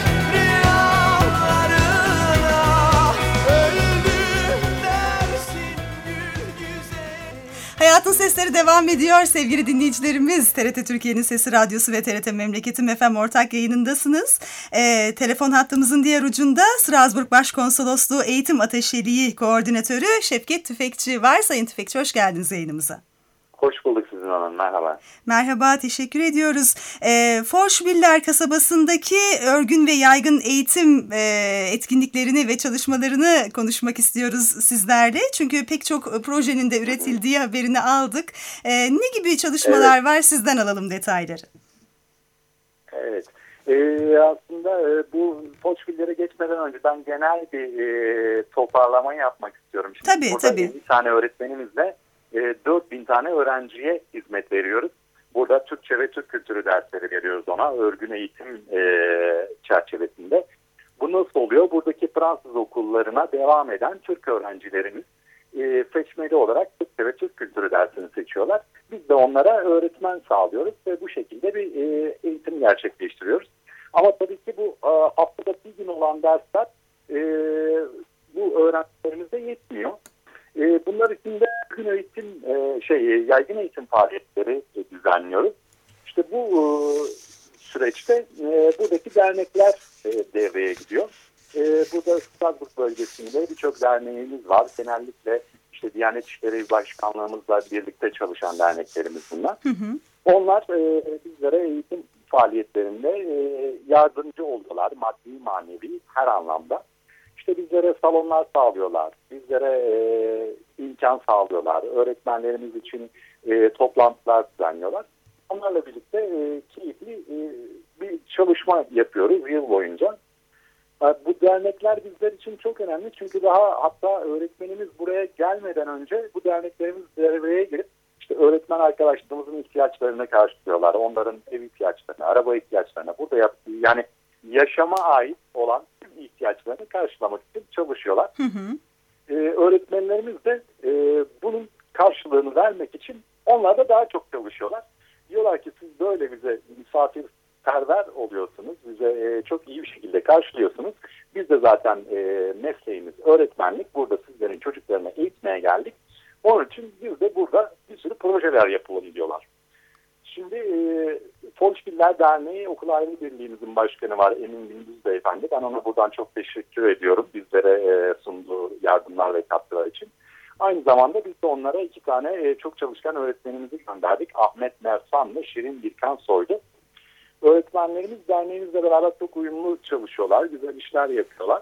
[SPEAKER 4] rüyalarına, öldü dersin gül güzeli.
[SPEAKER 3] Hayatın Sesleri devam ediyor sevgili dinleyicilerimiz. T R T Türkiye'nin Sesi Radyosu ve T R T Memleketim F M ortak yayınındasınız. Ee, telefon hattımızın diğer ucunda Strasbourg Başkonsolosluğu Eğitim Ateşeliği Koordinatörü Şevket Tüfekçi var. Sayın Tüfekçi, hoş geldiniz yayınımıza.
[SPEAKER 5] Hoş bulduk Sizin Hanım, merhaba.
[SPEAKER 3] Merhaba, teşekkür ediyoruz. E, Forşbiller kasabasındaki örgün ve yaygın eğitim e, etkinliklerini ve çalışmalarını konuşmak istiyoruz sizlerle. Çünkü pek çok projenin de üretildiği haberini aldık. E, ne gibi çalışmalar
[SPEAKER 5] Evet.
[SPEAKER 3] var? Sizden alalım detayları.
[SPEAKER 5] Evet, ee, aslında e, bu Forşbillere geçmeden önce ben genel bir e, toparlama yapmak istiyorum. Şimdi
[SPEAKER 3] Tabii,
[SPEAKER 5] burada
[SPEAKER 3] tabii.
[SPEAKER 5] elli tane öğretmenimizle e, dört bin tane öğrenciye hizmet veriyoruz. Burada Türkçe ve Türk kültürü dersleri veriyoruz ona, örgün eğitim e, çerçevesinde. Bu nasıl oluyor? Buradaki Fransız okullarına devam eden Türk öğrencilerimiz e, seçmeli olarak Türkçe ve Türk kültürü dersini seçiyorlar. Biz de onlara öğretmen sağlıyoruz ve bu şekilde bir e, eğitim gerçekleştiriyoruz. Ama tabii ki bu e, haftada bir gün olan dersler e, bu öğrencilerimize yetmiyor. E, bunlar için de gün eğitim, e, şey, yaygın eğitim faaliyetleri e, düzenliyoruz. İşte bu e, süreçte e, buradaki dernekler e, devreye gidiyor. E, burada Strasbourg bölgesinde birçok derneğimiz var. Genellikle İşte Diyanet İşleri Başkanlığımızla birlikte çalışan derneklerimiz bunlar.
[SPEAKER 3] Hı hı.
[SPEAKER 5] Onlar e, bizlere eğitim faaliyetlerinde e, yardımcı oluyorlar. Maddi, manevi her anlamda. İşte bizlere salonlar sağlıyorlar. Bizlere e, imkan sağlıyorlar. Öğretmenlerimiz için e, toplantılar düzenliyorlar. Onlarla birlikte e, keyifli e, bir çalışma yapıyoruz yıl boyunca. E, bu dernekler bizler için çok önemli. Çünkü daha hatta öğretmenimiz buraya gelmeden önce bu derneklerimiz devreye girip işte öğretmen arkadaşlarımızın ihtiyaçlarını karşılıyorlar. Onların ev ihtiyaçlarını, araba ihtiyaçlarını burada yaptığı yani yaşama ait olan tüm ihtiyaçlarını karşılamak için çalışıyorlar.
[SPEAKER 3] Hı hı.
[SPEAKER 5] Ee, öğretmenlerimiz de e, bunun karşılığını vermek için onlar da daha çok çalışıyorlar. Diyorlar ki siz böyle bize misafirperver oluyorsunuz. Bize e, çok iyi bir şekilde karşılıyorsunuz. Biz de zaten e, mesleğimiz öğretmenlik. Burada sizlerin çocuklarını eğitmeye geldik. Onun için biz de burada bir sürü projeler yapalım diyorlar. Şimdi e, Folşbiller Derneği Okul Aile Birliğimizin başkanı var Emin Gündüz Beyefendi. Ben ona buradan çok teşekkür ediyorum bizlere e, sunduğu yardımlar ve katkılar için. Aynı zamanda biz de onlara iki tane e, çok çalışkan öğretmenimizi gönderdik. Ahmet Mersan ve Şirin Birkan Soylu. Öğretmenlerimiz derneğimizle beraber çok uyumlu çalışıyorlar. Güzel işler yapıyorlar.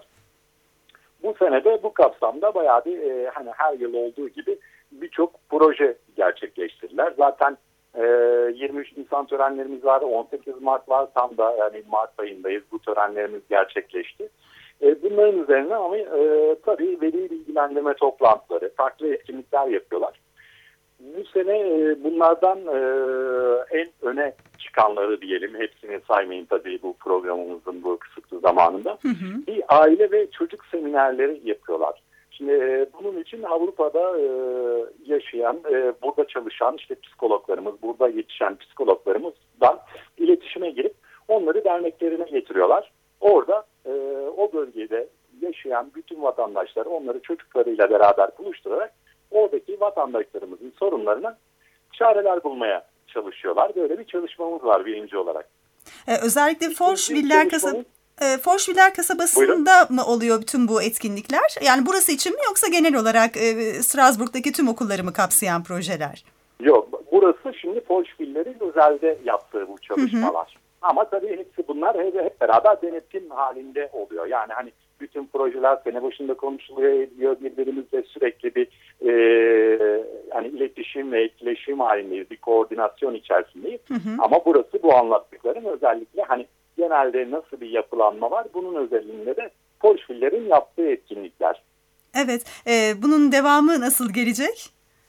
[SPEAKER 5] Bu sene de bu kapsamda bayağı bir e, hani her yıl olduğu gibi birçok proje gerçekleştirdiler. Zaten e, yirmi üç Nisan törenlerimiz var, on sekiz Mart var. Tam da yani Mart ayındayız. Bu törenlerimiz gerçekleşti. E, bunların üzerine ama e, tabii veli bilgilendirme toplantıları, farklı etkinlikler yapıyorlar. Bu sene e, bunlardan e, en öne çıkanları diyelim, hepsini saymayın tabii bu programımızın bu kısıtlı zamanında. Hı hı. Bir aile ve çocuk seminerleri yapıyorlar. Şimdi e, bunun için Avrupa'da e, yaşayan, e, burada çalışan işte psikologlarımız, burada yetişen psikologlarımızdan iletişime girip onları derneklerine getiriyorlar. Orada e, o bölgede yaşayan bütün vatandaşları onları çocuklarıyla beraber buluşturarak oradaki vatandaşlarımızın sorunlarına çareler bulmaya çalışıyorlar. Böyle bir çalışmamız var birinci olarak.
[SPEAKER 3] Ee, özellikle Folşbiller kasabası. E, Folşbiller kasabasında Buyurun. mı oluyor bütün bu etkinlikler? Yani burası için mi yoksa genel olarak e, Strasbourg'daki tüm okulları mı kapsayan projeler?
[SPEAKER 5] Yok, burası şimdi Folşbillerin özelde yaptığı bu çalışmalar. Hı hı. Ama tabii hepsi bunlar hep beraber denetim halinde oluyor. Yani hani bütün projeler sene başında konuşuluyor, ediyor, birbirimizle sürekli bir e, yani iletişim ve etkileşim halindeyiz, bir koordinasyon içerisindeyiz. Hı hı. Ama burası bu anlattıklarım özellikle hani genelde nasıl bir yapılanma var, bunun özelliğinde de Folşbillerin yaptığı etkinlikler.
[SPEAKER 3] Evet, e, bunun devamı nasıl gelecek?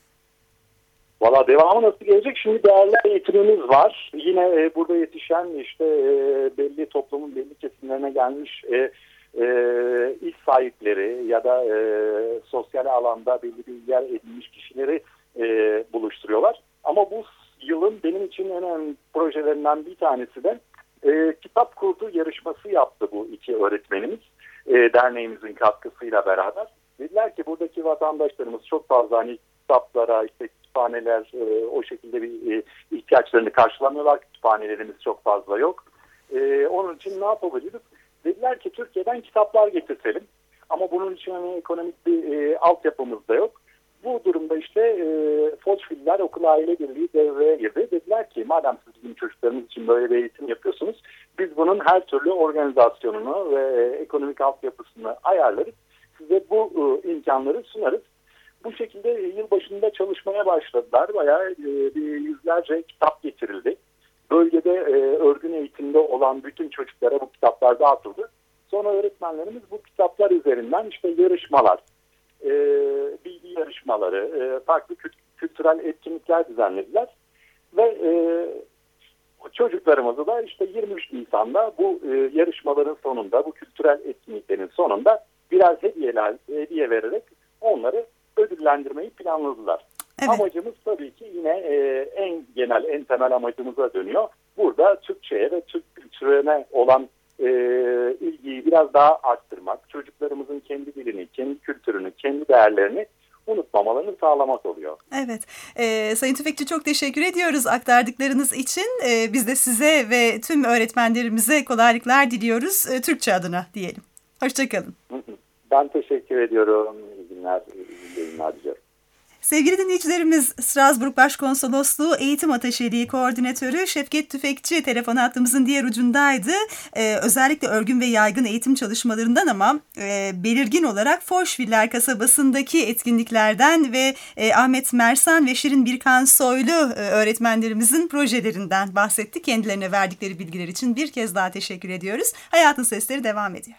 [SPEAKER 5] Valla devamı nasıl gelecek? Şimdi değerli eğitimimiz var. Yine e, burada yetişen işte e, belli toplumun belli kesimlerine gelmiş e, e, iş sahipleri ya da e, sosyal alanda belli bir yer edinmiş kişileri e, buluşturuyorlar. Ama bu yılın benim için en önemli projelerinden bir tanesi de e, kitap kurdu yarışması yaptı bu iki öğretmenimiz. E, derneğimizin katkısıyla beraber. Dediler ki buradaki vatandaşlarımız çok fazla hani kitaplara, işte kütüphaneler e, o şekilde bir e, ihtiyaçlarını karşılamıyorlar. Kütüphanelerimiz çok fazla yok. E, onun için ne yapabiliriz? Dediler ki Türkiye'den kitaplar getirtelim. Ama bunun için hani ekonomik bir e, altyapımız da yok. Bu durumda işte e, Folşbiller Okul Aile Birliği devreye girdi. Dediler ki madem siz bizim çocuklarımız için böyle bir eğitim yapıyorsunuz, biz bunun her türlü organizasyonunu ve e, ekonomik altyapısını ayarlarız. Size bu e, imkanları sunarız. Bu şekilde e, yılbaşında çalışmaya başladılar. Bayağı e, bir yüzlerce kitap getirildi. Bölgede e, örgün eğitimde olan bütün çocuklara bu kitaplar dağıtıldı. Sonra öğretmenlerimiz bu kitaplar üzerinden işte yarışmalar, e, bilgi yarışmaları, e, farklı kült- kültürel etkinlikler düzenlediler. Ve e, çocuklarımızı da işte yirmi üç Nisan'da bu e, yarışmaların sonunda, bu kültürel etkinliklerin sonunda birer hediyeler, hediye vererek onları ödüllendirmeyi planladılar. Evet. Amacımız tabii ki yine e, en genel, en temel amacımıza dönüyor. Burada Türkçe'ye ve Türk kültürüne olan e, ilgiyi biraz daha arttırmak, çocuklarımızın kendi dilini, kendi kültürünü, kendi değerlerini unutmamalarını sağlamak oluyor.
[SPEAKER 3] Evet. Ee, Sayın Tüfekçi çok teşekkür ediyoruz aktardıklarınız için. Ee, biz de size ve tüm öğretmenlerimize kolaylıklar diliyoruz. Ee, Türkçe adına diyelim. Hoşçakalın.
[SPEAKER 5] Ben teşekkür ediyorum. İyi günler, iyi günler diliyorum.
[SPEAKER 3] Sevgili dinleyicilerimiz, Strasbourg Başkonsolosluğu Eğitim Ataşeliği Koordinatörü Şevket Tüfekçi telefon hattımızın diğer ucundaydı. Ee, özellikle örgün ve yaygın eğitim çalışmalarından ama e, belirgin olarak Forşviller kasabasındaki etkinliklerden ve e, Ahmet Mersan ve Şirin Birkan Soylu e, öğretmenlerimizin projelerinden bahsetti. Kendilerine verdikleri bilgiler için bir kez daha teşekkür ediyoruz. Hayatın Sesleri devam ediyor.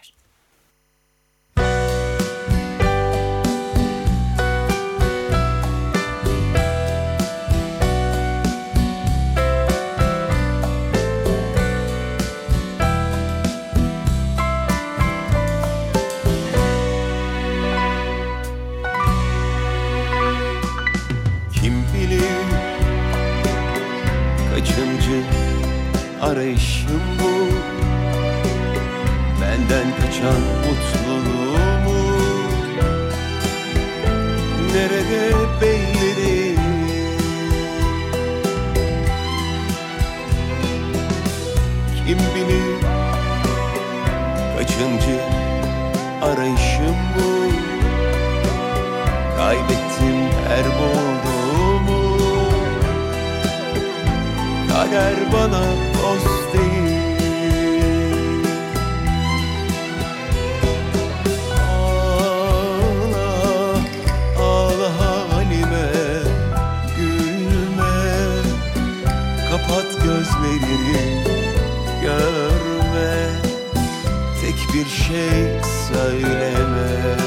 [SPEAKER 4] Arayışım bu, benden kaçan mutluluğumu nerede belli değil. Kim bilir kaçıncı arayışım bu, kaybettim her bulduğumu. Kader bana dost değil. Ağla, ağla halime, gülme. Kapat gözlerini, görme. Tek bir şey söyleme.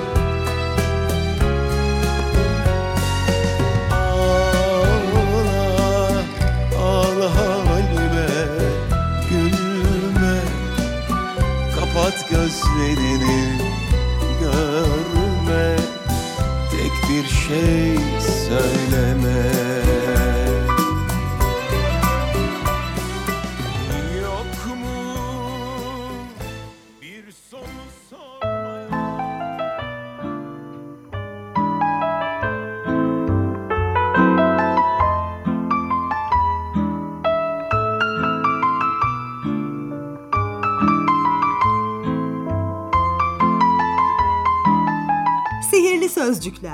[SPEAKER 4] Kapat gözlerini, görme. Tek bir şey söyleme. Yok mu bir soru sormaya?
[SPEAKER 3] Sihirli Sözcükler.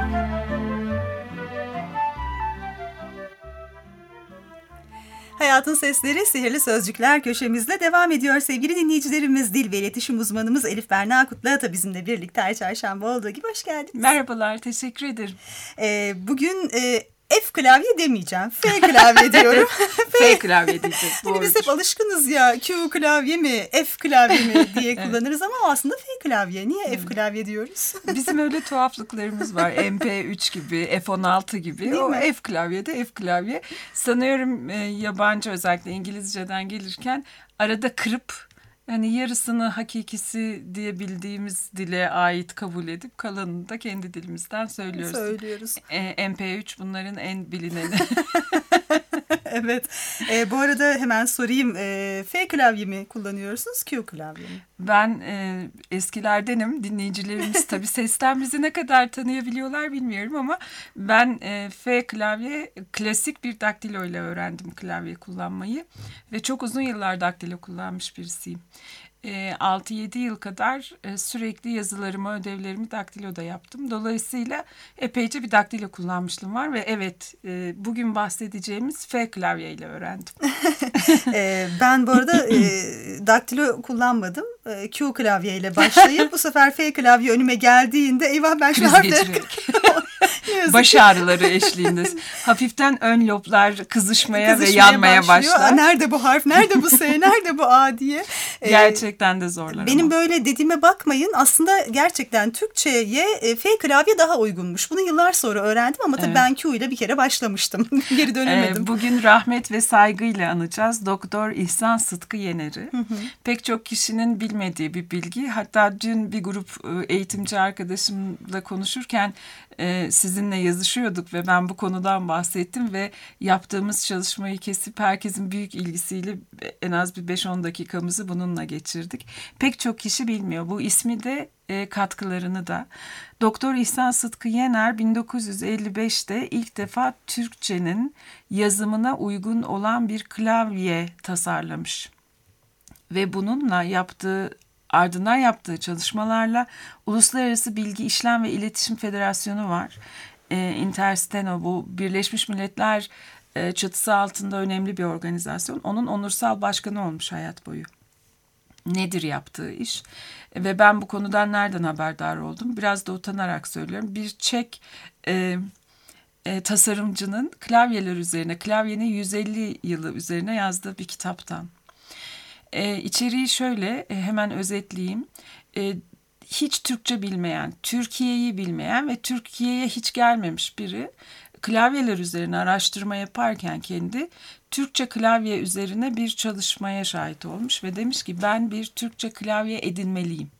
[SPEAKER 3] Hayatın Sesleri Sihirli Sözcükler köşemizle devam ediyor sevgili dinleyicilerimiz. Dil ve iletişim uzmanımız Elif Berna Kutluata da bizimle birlikte her çarşamba olduğu gibi hoş geldiniz.
[SPEAKER 6] Merhabalar, teşekkür ederim.
[SPEAKER 3] Ee, bugün e, F klavye demeyeceğim, F klavye diyorum.
[SPEAKER 6] F klavye diyeceğiz.
[SPEAKER 3] Hani biz hep alışkınız ya Q klavye mi, F klavye mi diye kullanırız ama aslında F klavye. Niye F klavye diyoruz?
[SPEAKER 6] Bizim öyle tuhaflıklarımız var. M P üç gibi, F on altı gibi.
[SPEAKER 3] Değil
[SPEAKER 6] o
[SPEAKER 3] mi?
[SPEAKER 6] F klavye de F klavye. Sanıyorum e, yabancı, özellikle İngilizceden gelirken arada kırıp hani yarısını hakikisi diyebildiğimiz dile ait kabul edip kalanını da kendi dilimizden söylüyoruz.
[SPEAKER 3] Söylüyoruz.
[SPEAKER 6] E, M P üç bunların en bilineni.
[SPEAKER 3] Evet. E, bu arada hemen sorayım. E, F klavye mi kullanıyorsunuz, Q klavye mi?
[SPEAKER 6] Ben e, eskilerdenim. Dinleyicilerimiz tabii sesten bizi ne kadar tanıyabiliyorlar bilmiyorum ama ben e, F klavye, klasik bir daktilo ile öğrendim klavye kullanmayı ve çok uzun yıllar daktilo kullanmış birisiyim. E, altı yedi yıl kadar e, sürekli yazılarımı, ödevlerimi daktiloda yaptım. Dolayısıyla epeyce bir daktilo kullanmışlığım var ve evet, e, bugün bahsedeceğimiz F klavye ile öğrendim.
[SPEAKER 3] e, ben bu arada e, daktilo kullanmadım. E, Q klavye ile başlayıp bu sefer F klavye önüme geldiğinde eyvah ben şu
[SPEAKER 6] Kriz
[SPEAKER 3] harfleri...
[SPEAKER 6] geçirerek. Baş ağrıları eşliğinde hafiften ön loblar kızışmaya,
[SPEAKER 3] Kızışmaya
[SPEAKER 6] ve yanmaya
[SPEAKER 3] başlıyor.
[SPEAKER 6] başlar.
[SPEAKER 3] Aa, nerede bu harf, nerede bu S, nerede bu A diye. E,
[SPEAKER 6] Gerçekten de zorlar
[SPEAKER 3] Benim
[SPEAKER 6] ama.
[SPEAKER 3] böyle dediğime bakmayın. Aslında gerçekten Türkçe'ye e, F klavye daha uygunmuş. Bunu yıllar sonra öğrendim ama tabii
[SPEAKER 6] Evet.
[SPEAKER 3] ben Q ile bir kere başlamıştım. Geri dönemedim.
[SPEAKER 6] Ee, bugün rahmet ve saygıyla anacağız Doktor İhsan Sıtkı Yener'i. Hı hı. Pek çok kişinin bilmediği bir bilgi. Hatta dün bir grup eğitimci arkadaşımla konuşurken e, sizinle yazışıyorduk ve ben bu konudan bahsettim ve yaptığımız çalışmayı kesip herkesin büyük ilgisiyle en az bir beş on dakikamızı bununla geçirdik. Pek çok kişi bilmiyor. Bu ismi de e, katkılarını da. Doktor İhsan Sıtkı Yener bin dokuz yüz elli beşte ilk defa Türkçenin yazımına uygun olan bir klavye tasarlamış. Ve bununla yaptığı, ardından yaptığı çalışmalarla Uluslararası Bilgi İşlem ve İletişim Federasyonu var. e, Intersteno, bu Birleşmiş Milletler e, çatısı altında önemli bir organizasyon. Onun onursal başkanı olmuş hayat boyu. Nedir yaptığı iş? Ve ben bu konudan nereden haberdar oldum? Biraz da utanarak söylüyorum. Bir Çek e, e, tasarımcının klavyeler üzerine, klavyenin yüz elli yılı üzerine yazdığı bir kitaptan. E, içeriği şöyle, e, hemen özetleyeyim. E, hiç Türkçe bilmeyen, Türkiye'yi bilmeyen ve Türkiye'ye hiç gelmemiş biri klavyeler üzerine araştırma yaparken kendi Türkçe klavye üzerine bir çalışmaya şahit olmuş ve demiş ki ben bir Türkçe klavye edinmeliyim.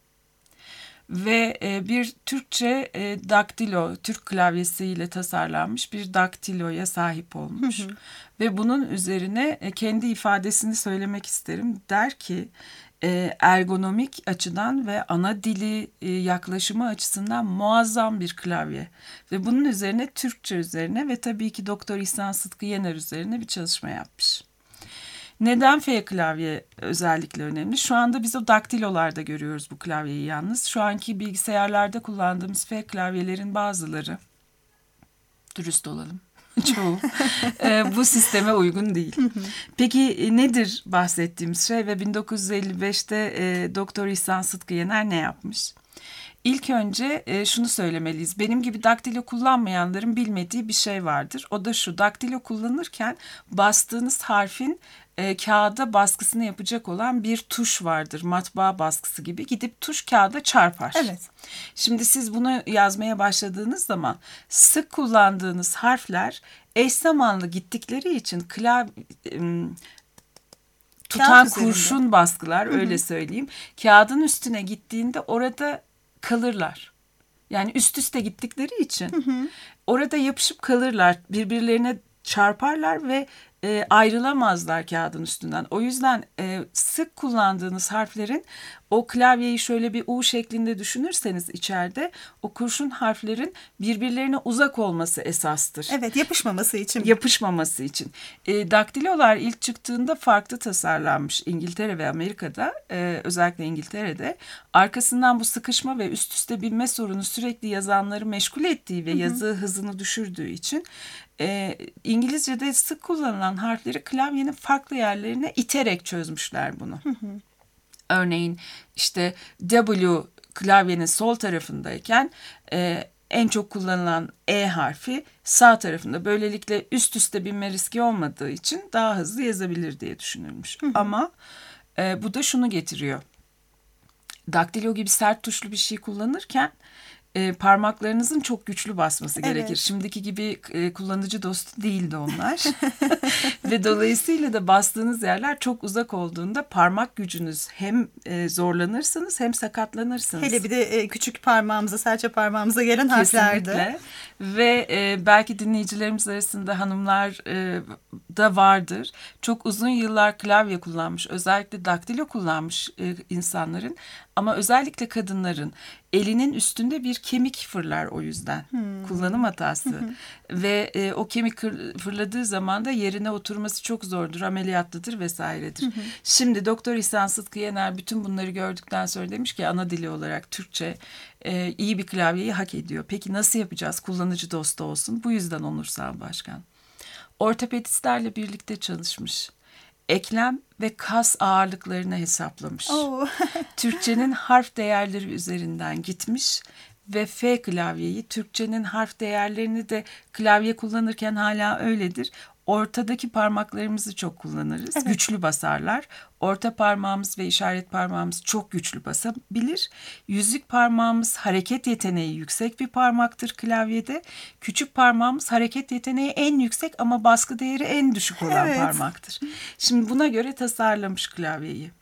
[SPEAKER 6] Ve e, bir Türkçe e, daktilo, Türk klavyesiyle tasarlanmış bir daktiloya sahip olmuş. Hı hı. Ve bunun üzerine e, kendi ifadesini söylemek isterim. Der ki e, ergonomik açıdan ve ana dili e, yaklaşımı açısından muazzam bir klavye. Ve bunun üzerine Türkçe üzerine ve tabii ki Doktor İhsan Sıtkı Yener üzerine bir çalışma yapmış. Neden F klavye özellikle önemli? Şu anda biz o daktilolarda görüyoruz bu klavyeyi yalnız. Şu anki bilgisayarlarda kullandığımız F klavyelerin bazıları, dürüst olalım, çoğu e, bu sisteme uygun değil. Peki e, nedir bahsettiğimiz şey ve bin dokuz yüz elli beşte e, Doktor İhsan Sıtkı Yener ne yapmış? İlk önce e, şunu söylemeliyiz. Benim gibi daktilo kullanmayanların bilmediği bir şey vardır. O da şu: daktilo kullanırken bastığınız harfin e, kağıda baskısını yapacak olan bir tuş vardır. Matbaa baskısı gibi gidip tuş kağıda çarpar.
[SPEAKER 3] Evet.
[SPEAKER 6] Şimdi siz bunu yazmaya başladığınız zaman sık kullandığınız harfler eş zamanlı gittikleri için klav... E, tutan kurşun baskılar, hı hı, öyle söyleyeyim, kağıdın üstüne gittiğinde orada kalırlar. Yani üst üste gittikleri için hı hı. orada yapışıp kalırlar. Birbirlerine çarparlar ve e, ayrılamazlar kağıdın üstünden. O yüzden e, sık kullandığınız harflerin, o klavyeyi şöyle bir U şeklinde düşünürseniz içeride, o kurşun harflerin birbirlerine uzak olması esastır.
[SPEAKER 3] Evet, yapışmaması için.
[SPEAKER 6] Yapışmaması için. E, daktilolar ilk çıktığında farklı tasarlanmış İngiltere ve Amerika'da, e, özellikle İngiltere'de. Arkasından bu sıkışma ve üst üste binme sorunu sürekli yazanları meşgul ettiği ve, hı hı, yazı hızını düşürdüğü için e, İngilizce'de sık kullanılan harfleri klavyenin farklı yerlerine iterek çözmüşler bunu. Hı hı. Örneğin işte W klavyenin sol tarafındayken e, en çok kullanılan E harfi sağ tarafında. Böylelikle üst üste binme riski olmadığı için daha hızlı yazabilir diye düşünülmüş. Hı hı. Ama e, bu da şunu getiriyor. Daktilo gibi sert tuşlu bir şey kullanırken e, parmaklarınızın çok güçlü basması, evet, gerekir. Şimdiki gibi e, kullanıcı dostu değildi onlar. Ve dolayısıyla da bastığınız yerler çok uzak olduğunda parmak gücünüz hem e, zorlanırsınız hem sakatlanırsınız.
[SPEAKER 3] Hele bir de e, küçük parmağımıza, serçe parmağımıza gelen harflerde.
[SPEAKER 6] Kesinlikle. Ve e, belki dinleyicilerimiz arasında hanımlar e, da vardır. Çok uzun yıllar klavye kullanmış, özellikle daktilo kullanmış e, insanların, ama özellikle kadınların elinin üstünde bir kemik fırlar o yüzden. Hmm. Kullanım hatası. Hmm. Ve e, o kemik fırladığı zaman da yerine oturması çok zordur, ameliyatlıdır vesairedir. Hmm. Şimdi Doktor İhsan Sıtkı Yener bütün bunları gördükten sonra demiş ki ana dili olarak Türkçe e, iyi bir klavyeyi hak ediyor. Peki nasıl yapacağız? Kullanıcı dostu olsun. Bu yüzden onursal başkan. Ortopedistlerle birlikte çalışmış. Eklem ve kas ağırlıklarını hesaplamış. Oh. Türkçenin harf değerleri üzerinden gitmiş ve F klavyeyi, Türkçenin harf değerlerini de klavye kullanırken hala öyledir. Ortadaki parmaklarımızı çok kullanırız. Evet. Güçlü basarlar. Orta parmağımız ve işaret parmağımız çok güçlü basabilir. Yüzük parmağımız hareket yeteneği yüksek bir parmaktır klavyede. Küçük parmağımız hareket yeteneği en yüksek ama baskı değeri en düşük olan, evet, parmaktır. Şimdi buna göre tasarlamış klavyeyi.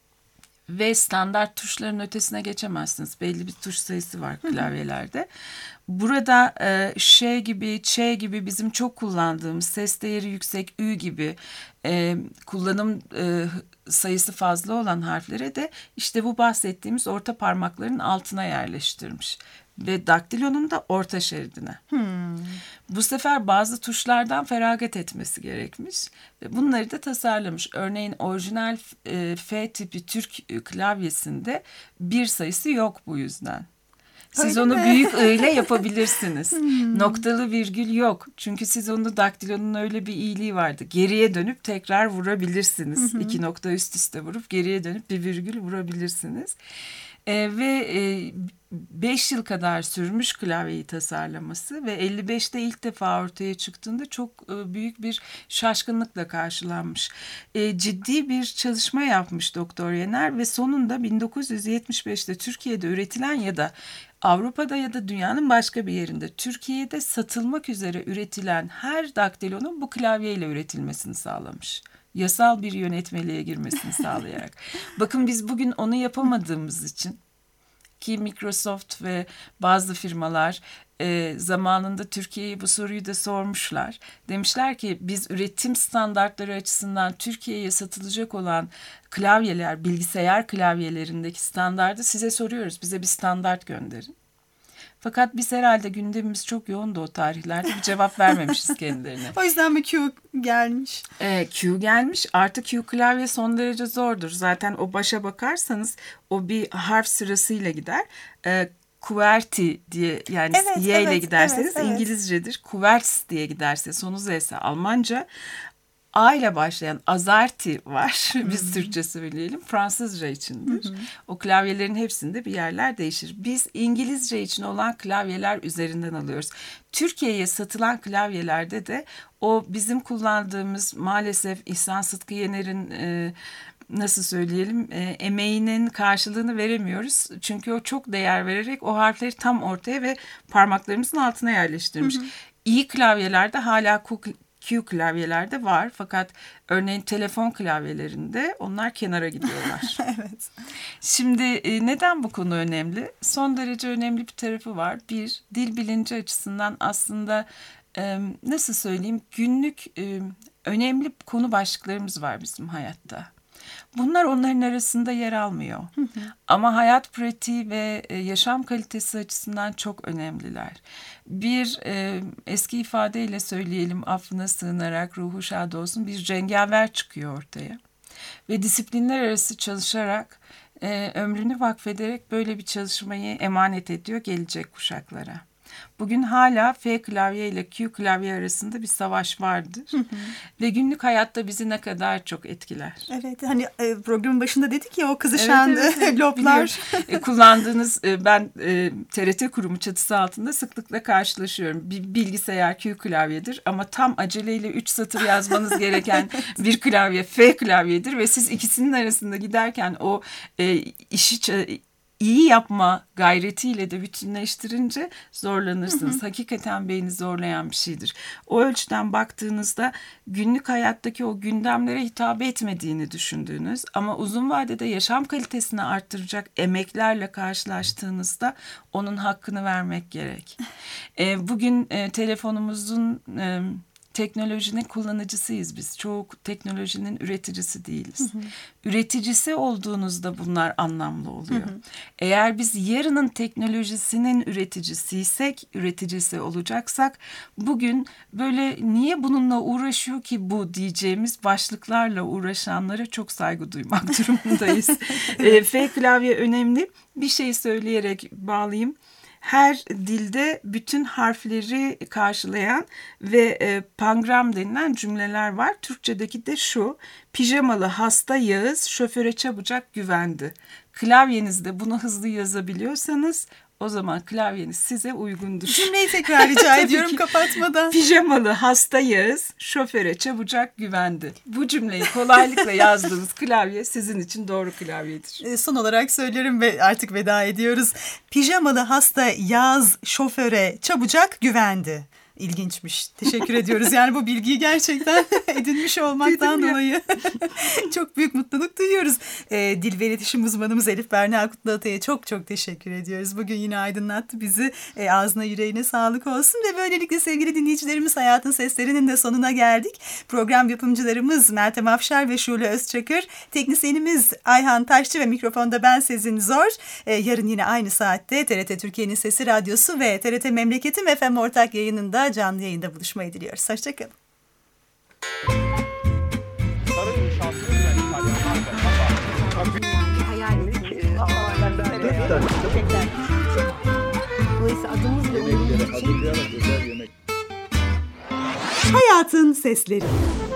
[SPEAKER 6] Ve standart tuşların ötesine geçemezsiniz. Belli bir tuş sayısı var klavyelerde. Burada e, Ş gibi, Ç gibi bizim çok kullandığımız ses değeri yüksek Ü gibi e, kullanım e, sayısı fazla olan harflere de işte bu bahsettiğimiz orta parmakların altına yerleştirmiş. Ve daktilonun da orta şeridine. Hmm. Bu sefer bazı tuşlardan feragat etmesi gerekmiş. Ve bunları da tasarlamış. Örneğin orijinal e, F tipi Türk klavyesinde bir sayısı yok bu yüzden. Siz
[SPEAKER 3] Öyle
[SPEAKER 6] onu
[SPEAKER 3] mi?
[SPEAKER 6] büyük I ile yapabilirsiniz. Noktalı virgül yok. Çünkü siz onu daktilonun öyle bir iyiliği vardı. Geriye dönüp tekrar vurabilirsiniz. İki nokta üst üste vurup geriye dönüp bir virgül vurabilirsiniz. Ee, ve e, beş yıl kadar sürmüş klavyeyi tasarlaması ve elli beşte ilk defa ortaya çıktığında çok e, büyük bir şaşkınlıkla karşılanmış. E, ciddi bir çalışma yapmış Doktor Yener ve sonunda bin dokuz yüz yetmiş beşte Türkiye'de üretilen ya da Avrupa'da ya da dünyanın başka bir yerinde Türkiye'de satılmak üzere üretilen her daktilonun bu klavyeyle üretilmesini sağlamış. Yasal bir yönetmeliğe girmesini sağlayarak. Bakın biz bugün onu yapamadığımız için ki Microsoft ve bazı firmalar e, zamanında Türkiye'ye bu soruyu da sormuşlar. Demişler ki biz üretim standartları açısından Türkiye'ye satılacak olan klavyeler, bilgisayar klavyelerindeki standardı size soruyoruz. Bize bir standart gönderin. Fakat biz herhalde gündemimiz çok yoğundu o tarihlerde. Bir cevap vermemişiz kendilerine.
[SPEAKER 3] O yüzden mi Q gelmiş?
[SPEAKER 6] E, Q gelmiş. Artık Q klavye son derece zordur. Zaten o başa bakarsanız o bir harf sırasıyla gider. E, QWERTY diye yani
[SPEAKER 3] Evet,
[SPEAKER 6] Y ile
[SPEAKER 3] evet,
[SPEAKER 6] giderseniz
[SPEAKER 3] evet, evet.
[SPEAKER 6] İngilizcedir. Kuverts diye giderse sonu Z ise Almanca. A ile başlayan azarti var. Biz Türkçe söyleyelim. Fransızca içindir. O klavyelerin hepsinde bir yerler değişir. Biz İngilizce için olan klavyeler üzerinden alıyoruz. Türkiye'ye satılan klavyelerde de o bizim kullandığımız maalesef İhsan Sıtkı Yener'in e, nasıl söyleyelim e, emeğinin karşılığını veremiyoruz. Çünkü o çok değer vererek o harfleri tam ortaya ve parmaklarımızın altına yerleştirmiş. İyi klavyelerde hala Q klavyelerde var fakat örneğin telefon klavyelerinde onlar kenara gidiyorlar.
[SPEAKER 3] Evet.
[SPEAKER 6] Şimdi e, neden bu konu önemli? Son derece önemli bir tarafı var. Bir, dil bilinci açısından aslında e, nasıl söyleyeyim günlük e, önemli konu başlıklarımız var bizim hayatta. Bunlar onların arasında yer almıyor. Hı hı. Ama hayat pratiği ve e, yaşam kalitesi açısından çok önemliler. Bir e, eski ifadeyle söyleyelim, affına sığınarak ruhu şad olsun, bir cengaver çıkıyor ortaya. Ve disiplinler arası çalışarak, e, ömrünü vakfederek böyle bir çalışmayı emanet ediyor gelecek kuşaklara. Bugün hala F klavye ile Q klavye arasında bir savaş vardır. Hı hı. Ve günlük hayatta bizi ne kadar çok etkiler.
[SPEAKER 3] Evet, hani e, programın başında dedik ya o kızışan
[SPEAKER 6] evet, evet, evet,
[SPEAKER 3] loblar.
[SPEAKER 6] e, kullandığınız e, ben e, T R T kurumu çatısı altında sıklıkla karşılaşıyorum. Bir bilgisayar Q klavyedir ama tam aceleyle üç satır yazmanız gereken bir klavye F klavyedir ve siz ikisinin arasında giderken o e, işi iyi yapma gayretiyle de bütünleştirince zorlanırsınız. Hı hı. Hakikaten beyni zorlayan bir şeydir. O ölçüden baktığınızda günlük hayattaki o gündemlere hitap etmediğini düşündüğünüz ama uzun vadede yaşam kalitesini arttıracak emeklerle karşılaştığınızda onun hakkını vermek gerek. E, bugün e, telefonumuzun... E, teknolojinin kullanıcısıyız biz. Çoğu teknolojinin üreticisi değiliz. Hı hı. Üreticisi olduğunuzda bunlar anlamlı oluyor. Hı hı. Eğer biz yarının teknolojisinin üreticisiysek, üreticisi olacaksak bugün böyle niye bununla uğraşıyor ki bu diyeceğimiz başlıklarla uğraşanlara çok saygı duymak durumundayız. e, F klavye önemli. Bir şey söyleyerek bağlayayım. Her dilde bütün harfleri karşılayan ve e, pangram denilen cümleler var. Türkçedeki de şu: pijamalı hasta Yağız şoföre çabucak güvendi. Klavyenizde bunu hızlı yazabiliyorsanız o zaman klavyeniz size uygundur.
[SPEAKER 3] Cümleyi tekrar rica ediyorum kapatmadan.
[SPEAKER 6] Pijamalı hasta Yağız şoföre çabucak güvendi. Bu cümleyi kolaylıkla yazdığınız klavye sizin için doğru klavyedir.
[SPEAKER 3] E, son olarak söylerim ve artık veda ediyoruz. Pijamalı hasta Yağız şoföre çabucak güvendi. İlginçmiş. Teşekkür ediyoruz. Yani bu bilgiyi gerçekten edinmiş olmaktan dolayı çok büyük mutluluk duyuyoruz. E, dil ve iletişim uzmanımız Elif Berna Kutluatay'a çok çok teşekkür ediyoruz. Bugün yine aydınlattı bizi. E, ağzına yüreğine sağlık olsun ve böylelikle sevgili dinleyicilerimiz Hayatın Seslerinin de sonuna geldik. Program yapımcılarımız Meltem Afşar ve Şule Özçakır. Teknisyenimiz Ayhan Taşçı ve mikrofonda ben Sezin Zor. E, yarın yine aynı saatte T R T Türkiye'nin Sesi Radyosu ve T R T Memleketim F M ortak yayınında canlı yayında buluşmayı diliyoruz. Hoşçakalın.
[SPEAKER 7] Hayallik. adımız da
[SPEAKER 2] Yemekleri hazırlayarak özel yemek.
[SPEAKER 3] Hayatın Sesleri.